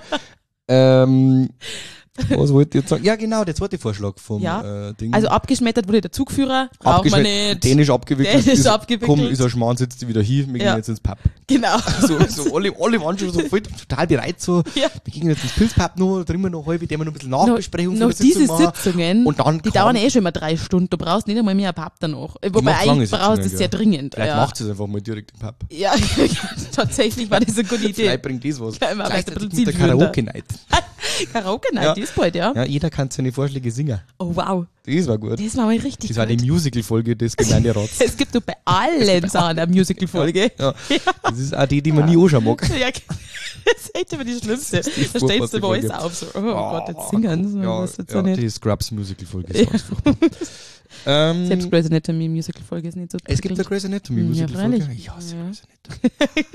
Was wollte ich jetzt sagen? Ja, genau, der zweite Vorschlag vom Ding. Also abgeschmettert wurde der Zugführer, braucht man nicht. Dänisch abgewickelt. Komm, ist ein Schmarrn, sitzt die wieder hier, wir gehen jetzt ins Pub. Genau. So alle waren schon so voll, total bereit, so, wir gehen jetzt ins Pilzpub noch, da wir noch halb, wir noch ein bisschen Nachbesprechung noch diese Sitzungen, und dann die dauern schon immer 3 Stunden, du brauchst nicht einmal mehr einen Pub danach. Wobei eigentlich brauchst du es sehr dringend. Vielleicht macht es einfach mal direkt im Pub. Ja, tatsächlich war das eine gute Idee. Vielleicht bringt das was. Gleichzeitig mit der Karaoke-Night. Karaoke-Night, ist bald, ja. Ja, jeder kann seine Vorschläge singen. Oh, wow. Das war gut. Das war mal richtig gut. Das war die Musical-Folge des Gemeinderats. Es gibt doch bei allen Sachen eine Musical-Folge. Ja. Das ist auch die man nie anschauen mag. Ja, das ist echt immer die schlimmste. Da stellst du Voice auf, so, oh Gott, jetzt singen. So, ja, die Scrubs Musical-Folge ist ganz furchtbar. Selbst Grey's Anatomy Musical-Folge ist nicht so. Es gibt eine Grey's Anatomy Musical-Folge. Ja, Grey's Anatomy.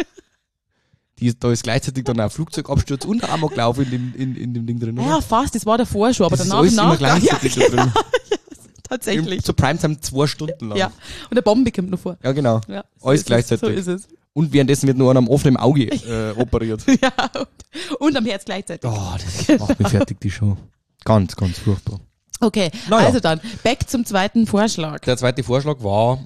Da ist gleichzeitig dann auch ein Flugzeugabsturz und ein Amoklauf in dem Ding drin, oder? Ja, fast, das war davor schon, aber das danach ist alles immer gleichzeitig da drin. Ja, tatsächlich. Zur Primetime 2 Stunden lang. Ja, und der Bombe kommt noch vor. Ja, genau. Ja, so alles gleichzeitig. So ist es. Und währenddessen wird nur einer am offenen Auge operiert. Ja, und am Herz gleichzeitig. Oh, das macht mich fertig, die Show. Ganz, ganz furchtbar. Okay, also dann, back zum zweiten Vorschlag. Der zweite Vorschlag war,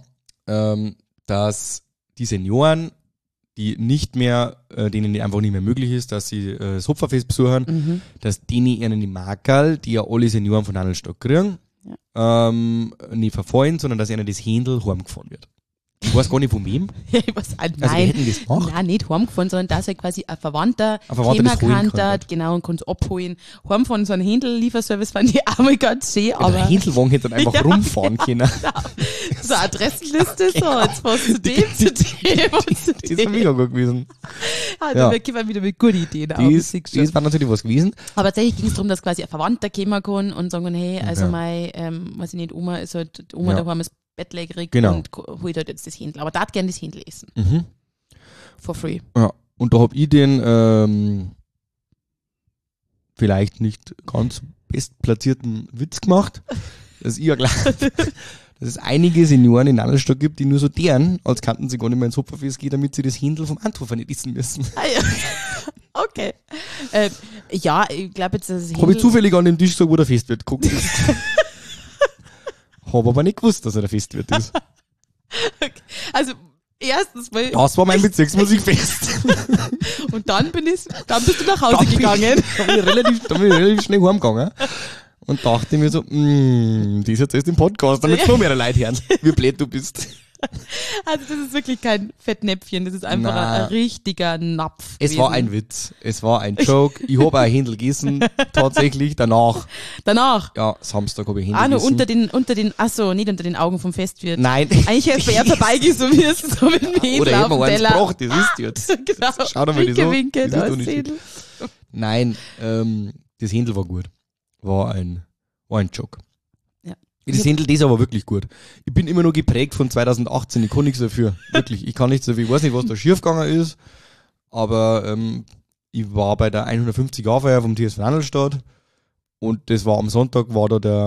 dass die Senioren, die nicht mehr, denen einfach nicht mehr möglich ist, dass sie das Hopferfest besuchen, dass denen ihnen die Markerl, die ja alle Senioren von Nannenstock kriegen, nicht verfallen, sondern dass ihnen das Händel heimgefahren wird. Ich weiß gar nicht von wem. Ja, ich weiß auch, nein. Also wir hätten das gemacht. Nein, nicht heimgefahren, sondern dass halt quasi ein Verwandter das holen kann. Genau, und kann es abholen. Heimfahren, so ein Händel-Lieferservice fand ich auch mal ganz schön, aber... Der Händelwagen hätte dann einfach rumfahren können. So eine Adressenliste, so, jetzt fährst du zu dem, zu dem und zu dem. Das wäre mega gut gewesen. Da kommen wir wieder mit guten Ideen auf. Das war natürlich was gewesen. Aber tatsächlich ging es darum, dass quasi ein Verwandter kommen kann und sagen, hey, also meine, weiß ich nicht, Oma ist halt, daheim ist bettlägerig und holt halt jetzt das Händel. Aber da hat gerne das Händel essen. For free. Ja. Und da habe ich den vielleicht nicht ganz bestplatzierten Witz gemacht, dass ich ja glaube, dass es einige Senioren in Annalstadt gibt, die nur so deren, als kannten sie gar nicht mehr ins Hopferfest gehen, damit sie das Händel vom Anthofer nicht essen müssen. Ah, ja. Okay. Ja, ich glaube jetzt, dass Habe ich zufällig an dem Tisch gesagt, wo der Festwirt geguckt ist. Habe aber nicht gewusst, dass er der Festwirt ist. Okay. Also, erstens mal. Das war mein Bezirksmusikfest. Und dann bist du nach Hause gegangen. Da bin ich relativ schnell heimgegangen. Und dachte mir so, das ist jetzt erst im Podcast, damit noch mehr Leute hören, wie blöd du bist. Also das ist wirklich kein Fettnäpfchen, das ist einfach ein richtiger Napf. Es war ein Witz, es war ein Joke. Ich habe auch ein Händel gegessen, tatsächlich, danach. Ja, Samstag habe ich Händel gegessen. Unter den, achso, nicht unter den Augen vom Festwirt. Nein. Eigentlich hätte er vorbeigeht, so wie es so mit dem Händel oder auf dem eben Teller. eins gebracht, das ist jetzt. Genau. Schau dir mal das an. Winke, Das ist Unterschied. Nein, das Händel war gut. War ein Joke. Ja. Das Händel, das ist aber wirklich gut. Ich bin immer nur geprägt von 2018, ich kann nichts dafür. Wirklich, ich kann nichts dafür. Ich weiß nicht, was da schiefgegangen ist, aber ich war bei der 150-Jahr-Feier vom TSV Annalstadt und das war am Sonntag, war da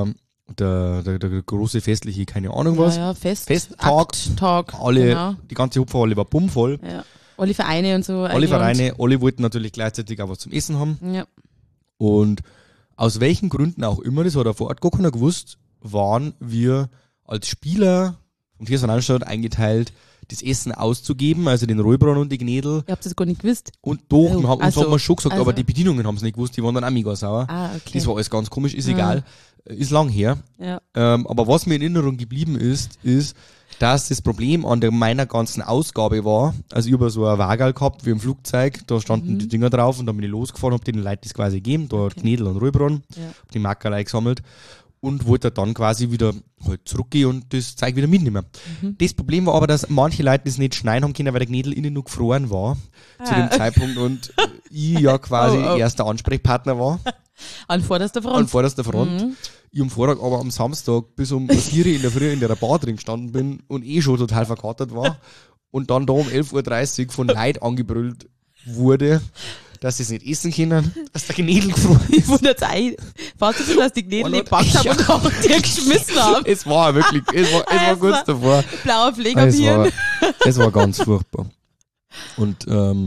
der große festliche, keine Ahnung was. Ja, Festtag. Tag, Alle, genau. Die ganze Hopferhalle war bummvoll. Ja. Alle Vereine und so. Alle Vereine, alle wollten natürlich gleichzeitig auch was zum Essen haben. Ja. Und aus welchen Gründen auch immer, das hat vor Ort gar keiner gewusst, waren wir als Spieler vom TSV Annalstadt eingeteilt, das Essen auszugeben, also den Rollbraten und die Gnädel. Ihr habt das gar nicht gewusst? Und doch, uns hat man schon gesagt, also. aber die Bedienungen haben es nicht gewusst, die waren dann auch mega sauer. Ah, okay. Das war alles ganz komisch, ist egal, ist lang her. Ja. Aber was mir in Erinnerung geblieben ist, dass das Problem an meiner ganzen Ausgabe war, also ich habe so ein Wagerl gehabt, wie im Flugzeug, da standen die Dinger drauf und dann bin ich losgefahren, habe den Leuten das quasi gegeben, da Gnädel und Rollbraten, hab die Mackerlei gesammelt und wollte dann quasi wieder halt zurückgehen und das Zeug wieder mitnehmen. Das Problem war aber, dass manche Leute das nicht schneiden haben können, weil der Gnädel innen noch gefroren war zu dem Zeitpunkt und ich ja quasi erster Ansprechpartner war. An vorderster Front. Ich am Vortag, aber am Samstag bis um 4 Uhr in der Früh in der Bar drin gestanden bin und schon total verkatert war und dann da um 11.30 Uhr von Leuten angebrüllt wurde, dass sie es nicht essen können, dass der Gnädel gefroren ist. Ich wundert ein. Weißt du, dass die Gnädel gepackt haben und auch dir geschmissen haben? Es war wirklich, es war kurz davor. Blauer Pflegerbier. Es war ganz furchtbar. Und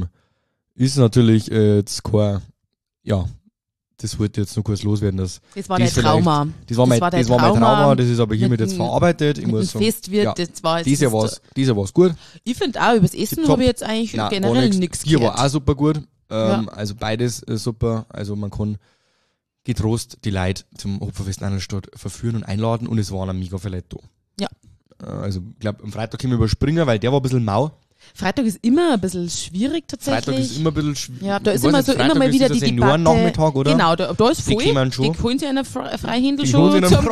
ist natürlich jetzt kein, ja, das wollte jetzt nur kurz loswerden. Das war dein Trauma. Das war mein Trauma, das ist aber hiermit jetzt verarbeitet. Ich muss sagen, Festwirt, das war jetzt dieses Jahr war's gut. Ich finde auch, übers Essen habe ich jetzt eigentlich generell nichts gehört. Hier war auch super gut. Also beides super. Also man kann getrost die Leute zum Hopferfest Annalstadt verführen und einladen und es waren mega viele Leute da. Ja. Also ich glaube, am Freitag können wir überspringen, weil der war ein bisschen mau. Freitag ist immer ein bisschen schwierig tatsächlich. Freitag ist immer ein bisschen schwierig. Ja, da ist immer so immer mal wieder die Debatte. Nachmittag, oder? Genau, da ist voll. Die holen sie einer Freihändel schon zum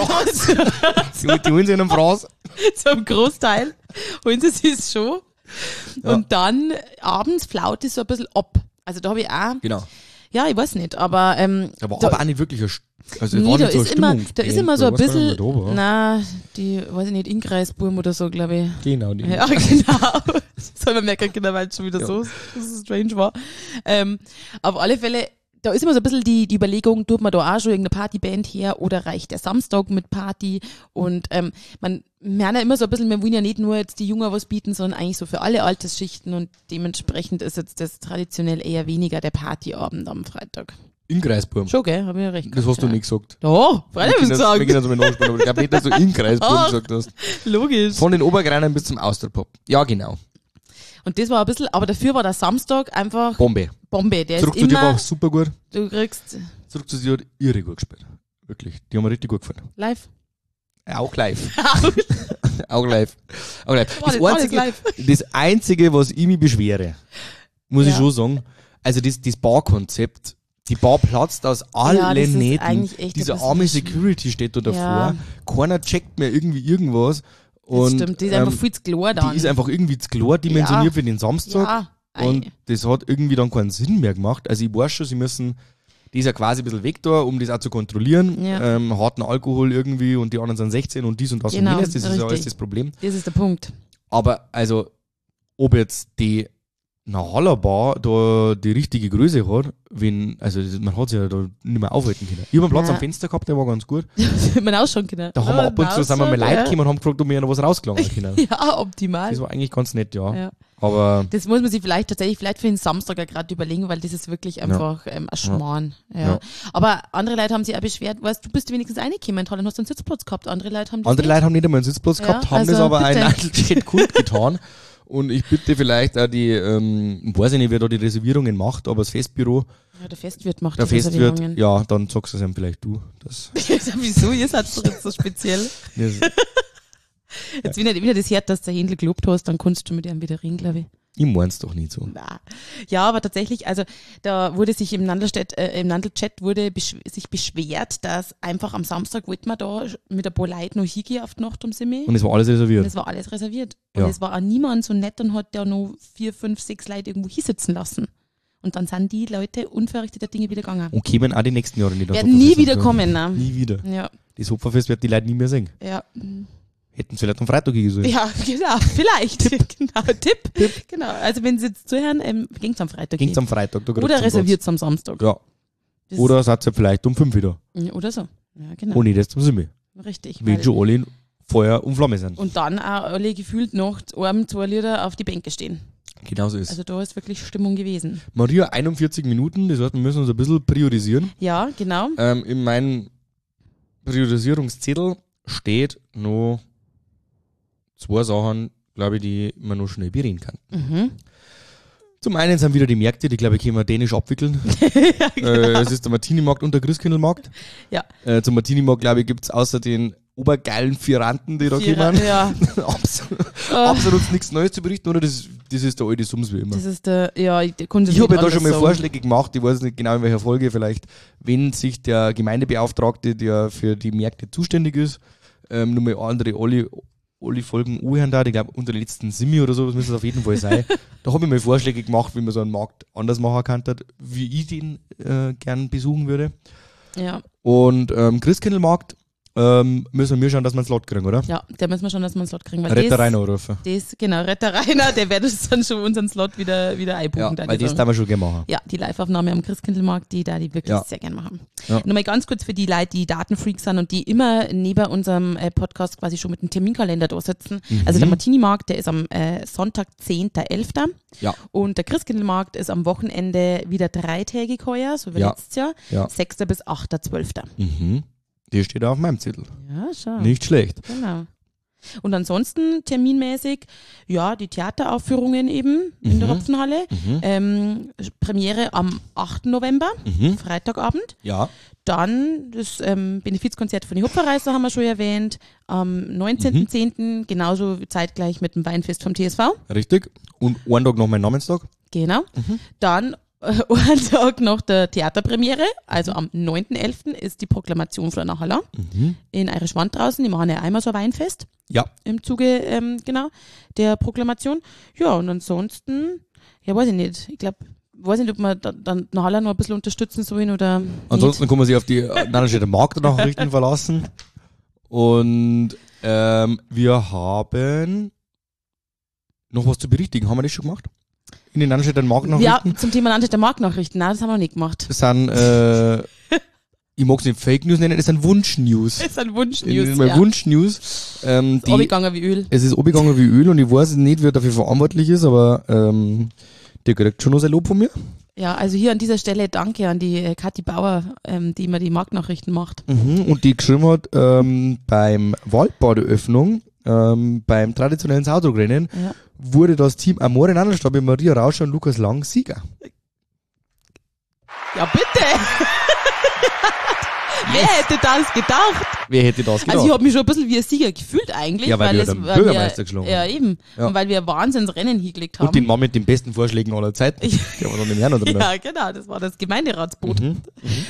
Die holen sie in einem Fraß. Zum Großteil holen sie es schon. Ja. Und dann abends flaut es so ein bisschen ab. Also da habe ich auch. Genau. Ja, ich weiß nicht, aber. Da war aber auch nicht wirklich also nee, da ist immer so ein bisschen. Weiß ich nicht, Inkreisburm oder so, glaube ich. Genau, die. Ja, genau. Soll man merken, genau, weil es schon wieder so strange war. Auf alle Fälle, da ist immer so ein bisschen die Überlegung, tut man da auch schon irgendeine Partyband her oder reicht der Samstag mit Party? Und man merkt ja immer so ein bisschen, wir wollen ja nicht nur jetzt die Jungen was bieten, sondern eigentlich so für alle Altersschichten und dementsprechend ist jetzt das traditionell eher weniger der Partyabend am Freitag. In Kreisburm. Schon, gell? Hab ich ja recht. Das hast du nicht gesagt. Ja, freilich hab ich gesagt. Wir gehen jetzt mal nachspielen, aber ich glaube nicht, dass du in Kreisburm gesagt hast. Logisch. Von den Obergreinern bis zum Austropop. Ja, genau. Und das war ein bisschen, aber dafür war der Samstag einfach Bombe. Der Zurück ist zu dir immer, war super gut. Du kriegst... Zurück zu dir hat irre gut gespielt. Wirklich. Die haben mir richtig gut gefallen. Live? Auch live. Auch live. Live. Das Einzige, was ich mich beschwere, muss ich schon sagen, also das Barkonzept, die Bar platzt aus allen Nähten. Dieser arme Security steht da davor. Ja. Keiner checkt mehr irgendwie irgendwas. Und, das stimmt, die ist einfach viel zu klar dann. Die ist einfach irgendwie zu klar dimensioniert für den Samstag. Ja. Und das hat irgendwie dann keinen Sinn mehr gemacht. Also ich weiß schon, sie müssen, die ist ja quasi ein bisschen weg da, um das auch zu kontrollieren. Ja. Harten Alkohol irgendwie und die anderen sind 16 und dies und das und jenes. Das ist ja alles das Problem. Das ist der Punkt. Aber also, ob jetzt die Hallerbar da die richtige Größe hat, also man hat sich ja da nicht mehr aufhalten können. Ich habe einen Platz am Fenster gehabt, der war ganz gut. Man ausschauen können. Da haben wir ab und zu sind wir mal Leute gekommen und haben gefragt, ob wir noch was rausgelangen können. Ja, optimal. Das war eigentlich ganz nett, ja. Aber das muss man sich vielleicht für den Samstag gerade überlegen, weil das ist wirklich einfach ein Schmarrn. Ja. Aber andere Leute haben sich auch beschwert, weißt du, bist wenigstens reingekommen und hast einen Sitzplatz gehabt. Andere Leute haben nicht einmal einen Sitzplatz gehabt, haben das aber ein Nadelchat Kult getan. Und ich bitte vielleicht auch die, weiß ich nicht, wer da die Reservierungen macht, aber das Festbüro. Ja, der Festwirt macht die Reservierungen. Festwirt, ja, dann sagst du es ihm vielleicht du. Das wieso? Ihr seid doch jetzt so speziell. Jetzt, wenn du wieder das hört, dass du Händler gelobt hast, dann kannst du mit ihm wieder reden, glaube ich. Ich mein's doch nicht so. Na. Ja, aber tatsächlich, also da wurde sich im Nandl-Chat wurde sich beschwert, dass einfach am Samstag wollten wir da mit ein paar Leuten noch hingehen auf die Nacht um Simme. Und es war alles reserviert. Und es war auch niemand so nett und hat da noch 4, 5, 6 Leute irgendwo hinsitzen lassen. Und dann sind die Leute unverrichteter Dinge wieder gegangen. Und kämen auch die nächsten Jahre nicht. Werden nie wieder kommen, ne? Nie wieder. Ja. Das Hopferfest wird die Leute nie mehr sehen. Ja. Hätten sie vielleicht am Freitag gehen sollen. Ja, genau, vielleicht. Genau, Tipp. Genau, also wenn Sie jetzt zuhören, ging's am Freitag. Ging's am Freitag. Oder reserviert's am Samstag. Ja. Das oder seid ihr vielleicht um 5 wieder. Oder so. Ja, genau. Und nicht erst um 7. Richtig. Wenn schon alle in Feuer und Flamme sind. Und dann auch alle gefühlt noch 2 Lieder auf die Bänke stehen. Genau so ist. Also da ist wirklich Stimmung gewesen. Maria, 41 Minuten, das heißt, wir müssen uns ein bisschen priorisieren. Ja, genau. In meinem Priorisierungszettel steht noch 2 Sachen, glaube ich, die man noch schnell bereden kann. Mhm. Zum einen sind wieder die Märkte, die, glaube ich, können wir dänisch abwickeln. Ja, genau. Es ist der Martini-Markt und der Christkindlmarkt. Ja. Zum Martini-Markt, glaube ich, gibt es außer den obergeilen Vieranten, die da kommen. Ja. Absolut nichts Neues zu berichten, oder? Das ist der alte Sums wie immer. Das ist der, ja, ich konnte Ich habe ja da schon mal Vorschläge gemacht, ich weiß nicht genau in welcher Folge, vielleicht, wenn sich der Gemeindebeauftragte, der für die Märkte zuständig ist, nochmal andere alle Folgen anhören da, ich glaube unter den letzten Simi oder so, das müsste es auf jeden Fall sein. Da habe ich mal Vorschläge gemacht, wie man so einen Markt anders machen kann, wie ich den gern besuchen würde. Ja. Und Christkindlmarkt müssen wir schauen, dass wir einen Slot kriegen, oder? Ja, der müssen wir schauen, dass wir einen Slot kriegen. Weil Retter Rainer rufen. Genau, Retter Rainer, der wird uns dann schon unseren Slot wieder einbuchen. Ja, weil das darf man schon gerne machen. Ja, die Live-Aufnahme am Christkindlmarkt, die wirklich sehr gerne machen. Ja. Nochmal ganz kurz für die Leute, die Datenfreaks sind und die immer neben unserem Podcast quasi schon mit dem Terminkalender da sitzen. Mhm. Also der Martini-Markt, der ist am Sonntag, 10.11. Ja. Und der Christkindlmarkt ist am Wochenende wieder 3-tägig heuer, so wie letztes Jahr. Ja. 6. bis 8.12. Mhm. Die steht auch auf meinem Zettel. Ja, schau. Nicht schlecht. Genau. Und ansonsten terminmäßig, ja, die Theateraufführungen eben in der Hopfenhalle. Premiere am 8. November, Freitagabend. Ja. Dann das Benefizkonzert von den Hopferreißer haben wir schon erwähnt. Am 19.10. genauso zeitgleich mit dem Weinfest vom TSV. Richtig. Und einen Tag noch mein Namenstag. Genau. Dann einen Tag nach der Theaterpremiere, also am 9.11. ist die Proklamation von der Nachala in Irischwand draußen. Die machen ja einmal so ein Weinfest. Ja. Im Zuge, der Proklamation. Ja, und ansonsten, ja, weiß ich nicht. Ich glaube, weiß nicht, ob wir dann Nachala noch ein bisschen unterstützen sollen oder ansonsten kann man sich auf die Nannenstädter Marktnachrichten verlassen. Und wir haben noch was zu berichtigen. Haben wir das schon gemacht? In den Nannenstädter Marktnachrichten? Ja, zum Thema Nannenstädter Marktnachrichten. Nein, das haben wir nicht gemacht. Das sind, ich mag es nicht Fake News nennen, es sind Wunsch-News. Es sind Wunsch-News, ja. Wunsch-News. Es ist abgegangen wie Öl. Es ist abgegangen wie Öl und ich weiß nicht, wer dafür verantwortlich ist, aber der kriegt schon noch sein Lob von mir. Ja, also hier an dieser Stelle danke an die Kathi Bauer, die immer die Marktnachrichten macht. Und die geschrieben hat, beim Waldbadeöffnung, beim traditionellen Saudruckrennen, wurde das Team Amore Nannenstadt mit Maria Rauscher und Lukas Lang Sieger. Ja, bitte! Wer hätte das gedacht? Wer hätte das gedacht? Also ich habe mich schon ein bisschen wie ein Sieger gefühlt eigentlich. Ja, weil wir den Bürgermeister geschlagen haben. Ja, eben. Ja. Und weil wir Wahnsinnsrennen hingelegt haben. Und den Mann mit den besten Vorschlägen aller Zeiten. Der war noch nicht mehr drin. Ja, genau, das war das Gemeinderatsboot. Und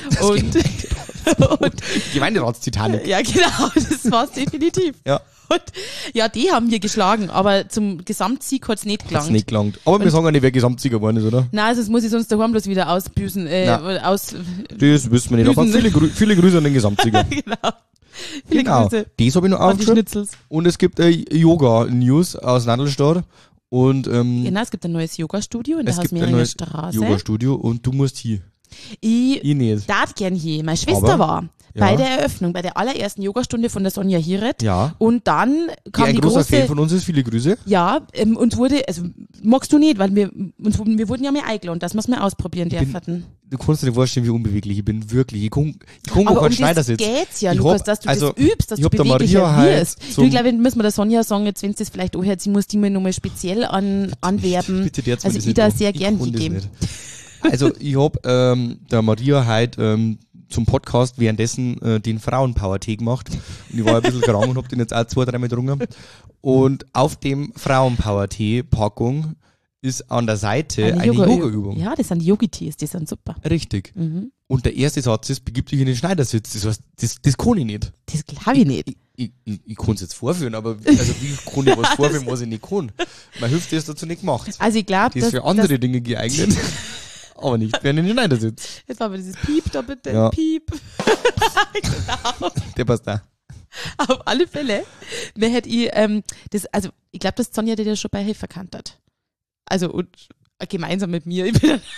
Gemeinderatstitanic. Ja, genau, das war's definitiv. Ja. Und ja, die haben wir geschlagen, aber zum Gesamtsieg hat's nicht gelangt. Hat's nicht gelangt. Aber wir sagen ja nicht, wer Gesamtsieger geworden ist, oder? Nein, sonst muss ich sonst daheim bloß wieder ausbüßen. Das wissen wir nicht, aber viele Grüße an den Gesamtsieger. Genau. Viele Grüße. Das habe ich noch aufgeschrieben. Und es gibt Yoga-News aus Nandlstadt. Und, genau, es gibt ein neues Yoga-Studio in der Hausmehringer Straße. Yoga-Studio und du musst hier. Ich nicht. darf gern hier. Meine Schwester war bei der Eröffnung, bei der allerersten Yogastunde von der Sonja Hiret. Ja. Und dann kam ein die großer große... Fan von uns ist, viele Grüße. Ja, uns wurde, also magst du nicht, weil wir wurden ja mal eingeladen, dass wir es mal ausprobieren dürfen. Du kannst dir nicht vorstellen, wie unbeweglich ich bin, wirklich. Ich kann aber auch um Schneidersitz. Geht's ja, Lukas, dass du das übst, dass du der beweglicher Maria wirst. Ich glaube, müssen wir der Sonja sagen, jetzt wenn sie das vielleicht anhört, sie muss die mal nochmal speziell anwerben. Bitte der also ich da sehr gern hingeben. Also ich hab der Maria heute zum Podcast währenddessen den Frauenpower-Tee gemacht. Und ich war ein bisschen krank und hab den jetzt auch 2-3 Mal getrunken. Und auf dem Frauenpower-Tee-Packung ist an der Seite eine Yoga-Übung. Ja, das sind die Yogi-Tees, die sind super. Richtig. Und der erste Satz ist, begib dich in den Schneidersitz. Das heißt, das kann ich nicht. Das glaube ich nicht. Ich kann es jetzt vorführen, aber also wie kann ich was vorführen, was ich nicht kann? Meine Hüfte ist dazu nicht gemacht. Also ich glaube, die ist für andere Dinge geeignet. Aber nicht für einen Schneidersitz. Jetzt war aber dieses Piep da bitte. Ja. Piep. Genau. Der passt da. Auf alle Fälle. Wer hätte ich, ich glaube, dass Sonja dir das schon bei Hilfe erkannt hat. Also, und gemeinsam mit mir. Ich bin dann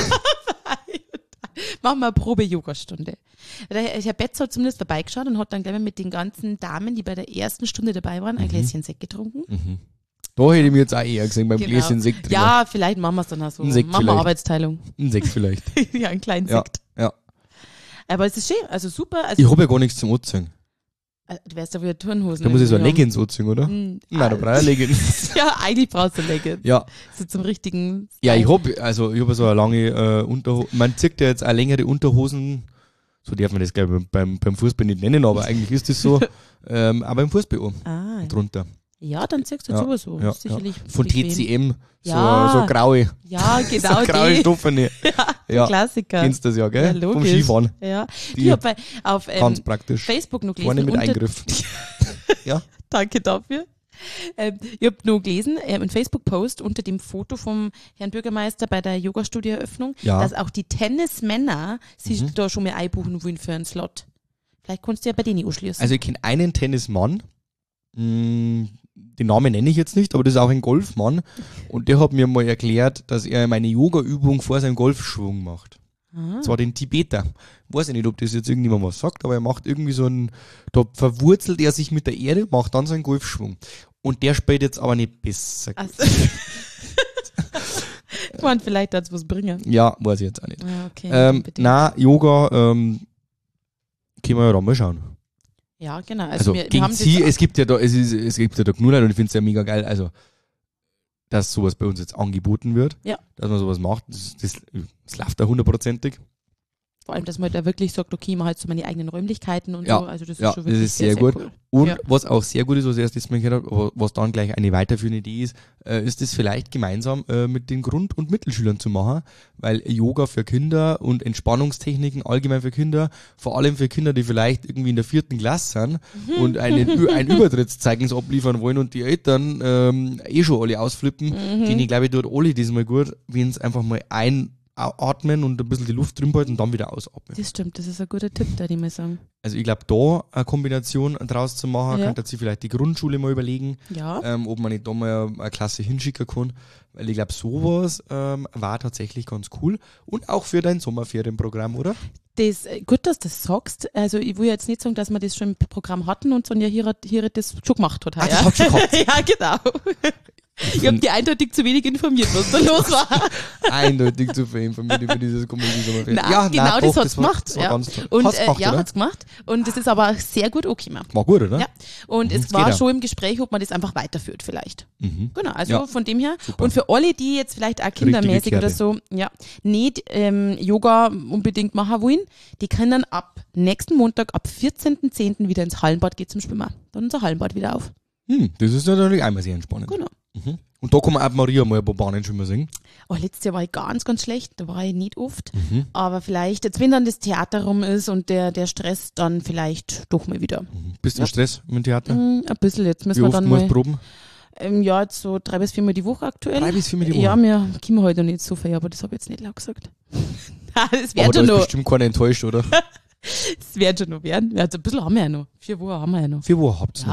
machen wir eine Probe-Yoga-Stunde. Der Herr Betz hat zumindest vorbeigeschaut und hat dann gleich mal mit den ganzen Damen, die bei der ersten Stunde dabei waren, ein Gläschen Sekt getrunken. Da hätte ich mir jetzt auch eher gesehen, beim Gläschen Sekt drin. Ja, vielleicht machen wir es dann auch so. Ein Sekt machen wir Arbeitsteilung. Ein Sekt vielleicht. Ja, einen kleinen Sekt. Ja. Aber es ist schön, also super. Also, ich habe ja gar nichts zum Anziehen. Du wärst ja wieder Turnhosen. Da muss ich so eine Leggings anziehen, oder? Nein, da brauche ich Leggings. Ja, eigentlich brauchst du Leggings. Ja. So zum richtigen Style. Ja, ich hab so eine lange Unterhose. Man zieht ja jetzt auch längere Unterhosen. So darf man das, glaube ich, beim Fußball nicht nennen, aber eigentlich ist das so. Aber im Fußball auch. Drunter. Ja, dann ziehst du jetzt sowieso. Ja, sicherlich. Von TCM. Ja. So graue. Ja, genau. So graue Stoffe. Ja, Klassiker. Kennst du das ja, gell? Ja, logisch. Vom Skifahren. Ja. Ich habe auf ganz praktisch. Facebook noch gelesen. Vorne mit Eingriff. Ja. Danke dafür. Ich habe nur gelesen, einen Facebook-Post unter dem Foto vom Herrn Bürgermeister bei der Yoga-Studio-Eröffnung, dass auch die Tennismänner sich da schon mal einbuchen wollen für einen Slot. Vielleicht kannst du ja bei denen anschließen. Also ich kenne einen Tennismann, den Namen nenne ich jetzt nicht, aber das ist auch ein Golfmann und der hat mir mal erklärt, dass er meine Yoga-Übung vor seinem Golfschwung macht. Zwar den Tibeter. Weiß ich nicht, ob das jetzt irgendjemand was sagt, aber er macht irgendwie so da verwurzelt er sich mit der Erde, macht dann so einen Golfschwung. Und der spielt jetzt aber nicht besser. Also. Ich meine, vielleicht hat es was bringen. Ja, weiß ich jetzt auch nicht. Ja, okay, Yoga, können wir ja da mal schauen. Ja, genau. Also wir haben es gibt ja da Knurrlein und ich finde es ja mega geil, also dass sowas bei uns jetzt angeboten wird, dass man sowas macht, das läuft da 100%. Vor allem, dass man da wirklich sagt, okay, man hat so meine eigenen Räumlichkeiten und so. Also das ist schon wirklich das ist sehr gut. Cool. Und was auch sehr gut ist, was ich erst mal gehört habe, was dann gleich eine weiterführende Idee ist, ist das vielleicht gemeinsam mit den Grund- und Mittelschülern zu machen, weil Yoga für Kinder und Entspannungstechniken allgemein für Kinder, vor allem für Kinder, die vielleicht irgendwie in der 4. Klasse sind und ein Übertrittszeugnis abliefern wollen und die Eltern schon alle ausflippen, denen, glaube ich, tut alle diesmal gut, wenn es einfach mal einatmen und ein bisschen die Luft drin halten und dann wieder ausatmen. Das stimmt, das ist ein guter Tipp, da ich mal sagen. Also ich glaube, da eine Kombination draus zu machen, könnte sich vielleicht die Grundschule mal überlegen, ob man nicht da mal eine Klasse hinschicken kann, weil ich glaube, sowas war tatsächlich ganz cool und auch für dein Sommerferienprogramm, oder? Gut, dass du das sagst. Also ich will jetzt nicht sagen, dass wir das schon im Programm hatten und Sonja hier das schon gemacht hat. Das hat schon gehabt. Ja, genau. Ich habe die eindeutig zu wenig informiert, was da los war. Eindeutig zu viel informiert über dieses Comedy-Sommerferien. Genau, das hat es gemacht. Und hat es gemacht. Und das ist aber sehr gut gemacht. War gut, oder? Ja. Und es war schon im Gespräch, ob man das einfach weiterführt vielleicht. Genau, also von dem her. Super. Und für alle, die jetzt vielleicht auch kindermäßig oder so, nicht Yoga unbedingt machen wollen, die können dann ab nächsten Montag, ab 14.10. wieder ins Hallenbad gehen zum Schwimmen. Dann unser Hallenbad wieder auf. Das ist natürlich einmal sehr entspannend. Genau. Und da kann man auch Maria mal ein paar Bahnen schwimmen singen. Oh, letztes Jahr war ich ganz, ganz schlecht. Da war ich nicht oft. Aber vielleicht, jetzt wenn dann das Theater rum ist und der Stress, dann vielleicht doch mal wieder. Bist du im Stress mit dem Theater? Ein bisschen. Jetzt müssen wir dann mal. Wie oft musst du proben? Ja, jetzt so 3 bis 4 Mal die Woche aktuell. 3 bis 4 Mal die Woche? Ja, wir kommen heute noch nicht so viel, aber das habe ich jetzt nicht laut gesagt. Das wird schon noch. Aber bestimmt keiner enttäuscht, oder? Das wird schon noch werden. Ja, also ein bisschen haben wir ja noch. 4 Wochen haben wir ja noch. 4 Wochen habt ihr noch.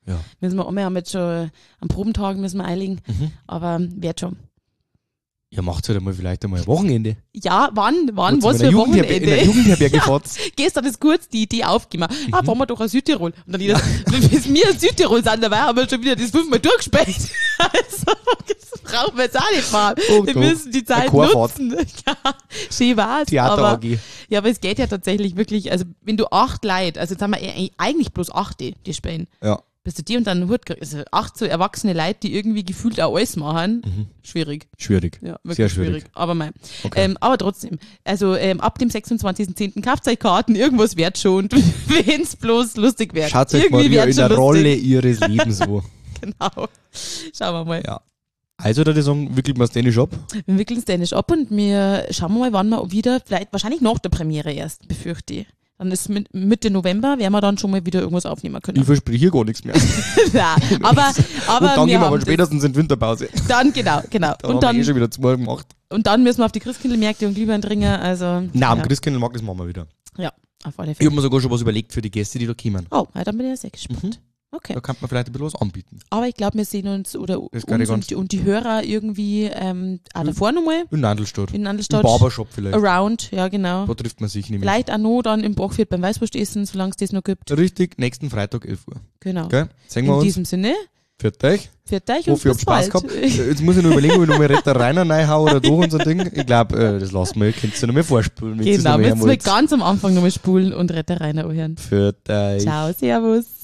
Ja. Wir haben jetzt schon am Probentag müssen wir einlegen, aber wird schon. Ja, macht's halt einmal vielleicht einmal ein Wochenende. Ja, wann, was für ein Wochenende? In der Jugendherberge gefahrt's. Gestern ist kurz die Idee aufgegeben. Fahren wir doch nach Südtirol. Und dann jeder, bis wir in Südtirol sind, dabei haben wir schon wieder das 5-mal durchgespielt. Also, das brauchen wir jetzt auch nicht mal. Wir müssen die Zeit nutzen. Ja, schön war's. Theater AG. Ja, aber es geht ja tatsächlich wirklich, also wenn du 8 Leute, also jetzt haben wir eigentlich bloß 8, die spielen. Ja. Bis du die und dann Hut kriegst. Also 8 so erwachsene Leute, die irgendwie gefühlt auch alles machen. Schwierig. Ja, wirklich sehr schwierig. Aber okay. Aber trotzdem. Also ab dem 26.10. kauft euch Karten, irgendwas wird schon. Wenn's bloß lustig wird. Schaut euch Maria in der Rolle ihres Lebens so. Genau. Schauen wir mal. Ja. Also, da würde ich sagen, wickeln wir es dänisch ab. Wir wickeln es dänisch ab und wir schauen mal, wann wir wieder, vielleicht wahrscheinlich nach der Premiere erst, befürchte ich. Dann ist Mitte November, werden wir dann schon mal wieder irgendwas aufnehmen können. Ich verspreche hier gar nichts mehr. Nein, aber und dann gehen wir aber spätestens in Winterpause. Dann, genau. Dann haben wir eh schon wieder 2 gemacht. Und dann müssen wir auf die Christkindlmärkte und Glühwein trinken, also. Nein, am Christkindlmarkt, das machen wir wieder. Ja, auf alle Fälle. Ich habe mir sogar schon was überlegt für die Gäste, die da kommen. Oh, dann bin ich ja sehr gespannt. Okay. Da kann man vielleicht ein bisschen was anbieten. Aber ich glaube, wir sehen uns und die Hörer irgendwie auch davor nochmal. In Nandelstadt. Im Barbershop vielleicht. Around, ja genau. Da trifft man sich nämlich. Vielleicht auch noch dann im Bachfeld beim Weißwurstessen, solange es das noch gibt. Richtig, nächsten Freitag 11 Uhr. Genau. Okay, sehen wir uns. In diesem Sinne. Für euch. Und hoffe, ihr habt Spaß gehabt. Jetzt muss ich noch überlegen, ob ich noch mal Retter Rainer reinhaue oder durch unser Ding. Ich glaube, das lassen wir. Ihr könnt es ja noch mal vorspulen. Genau, jetzt mal ganz am Anfang noch mal spulen und Retter Rainer anhören. Für euch. Ciao, servus.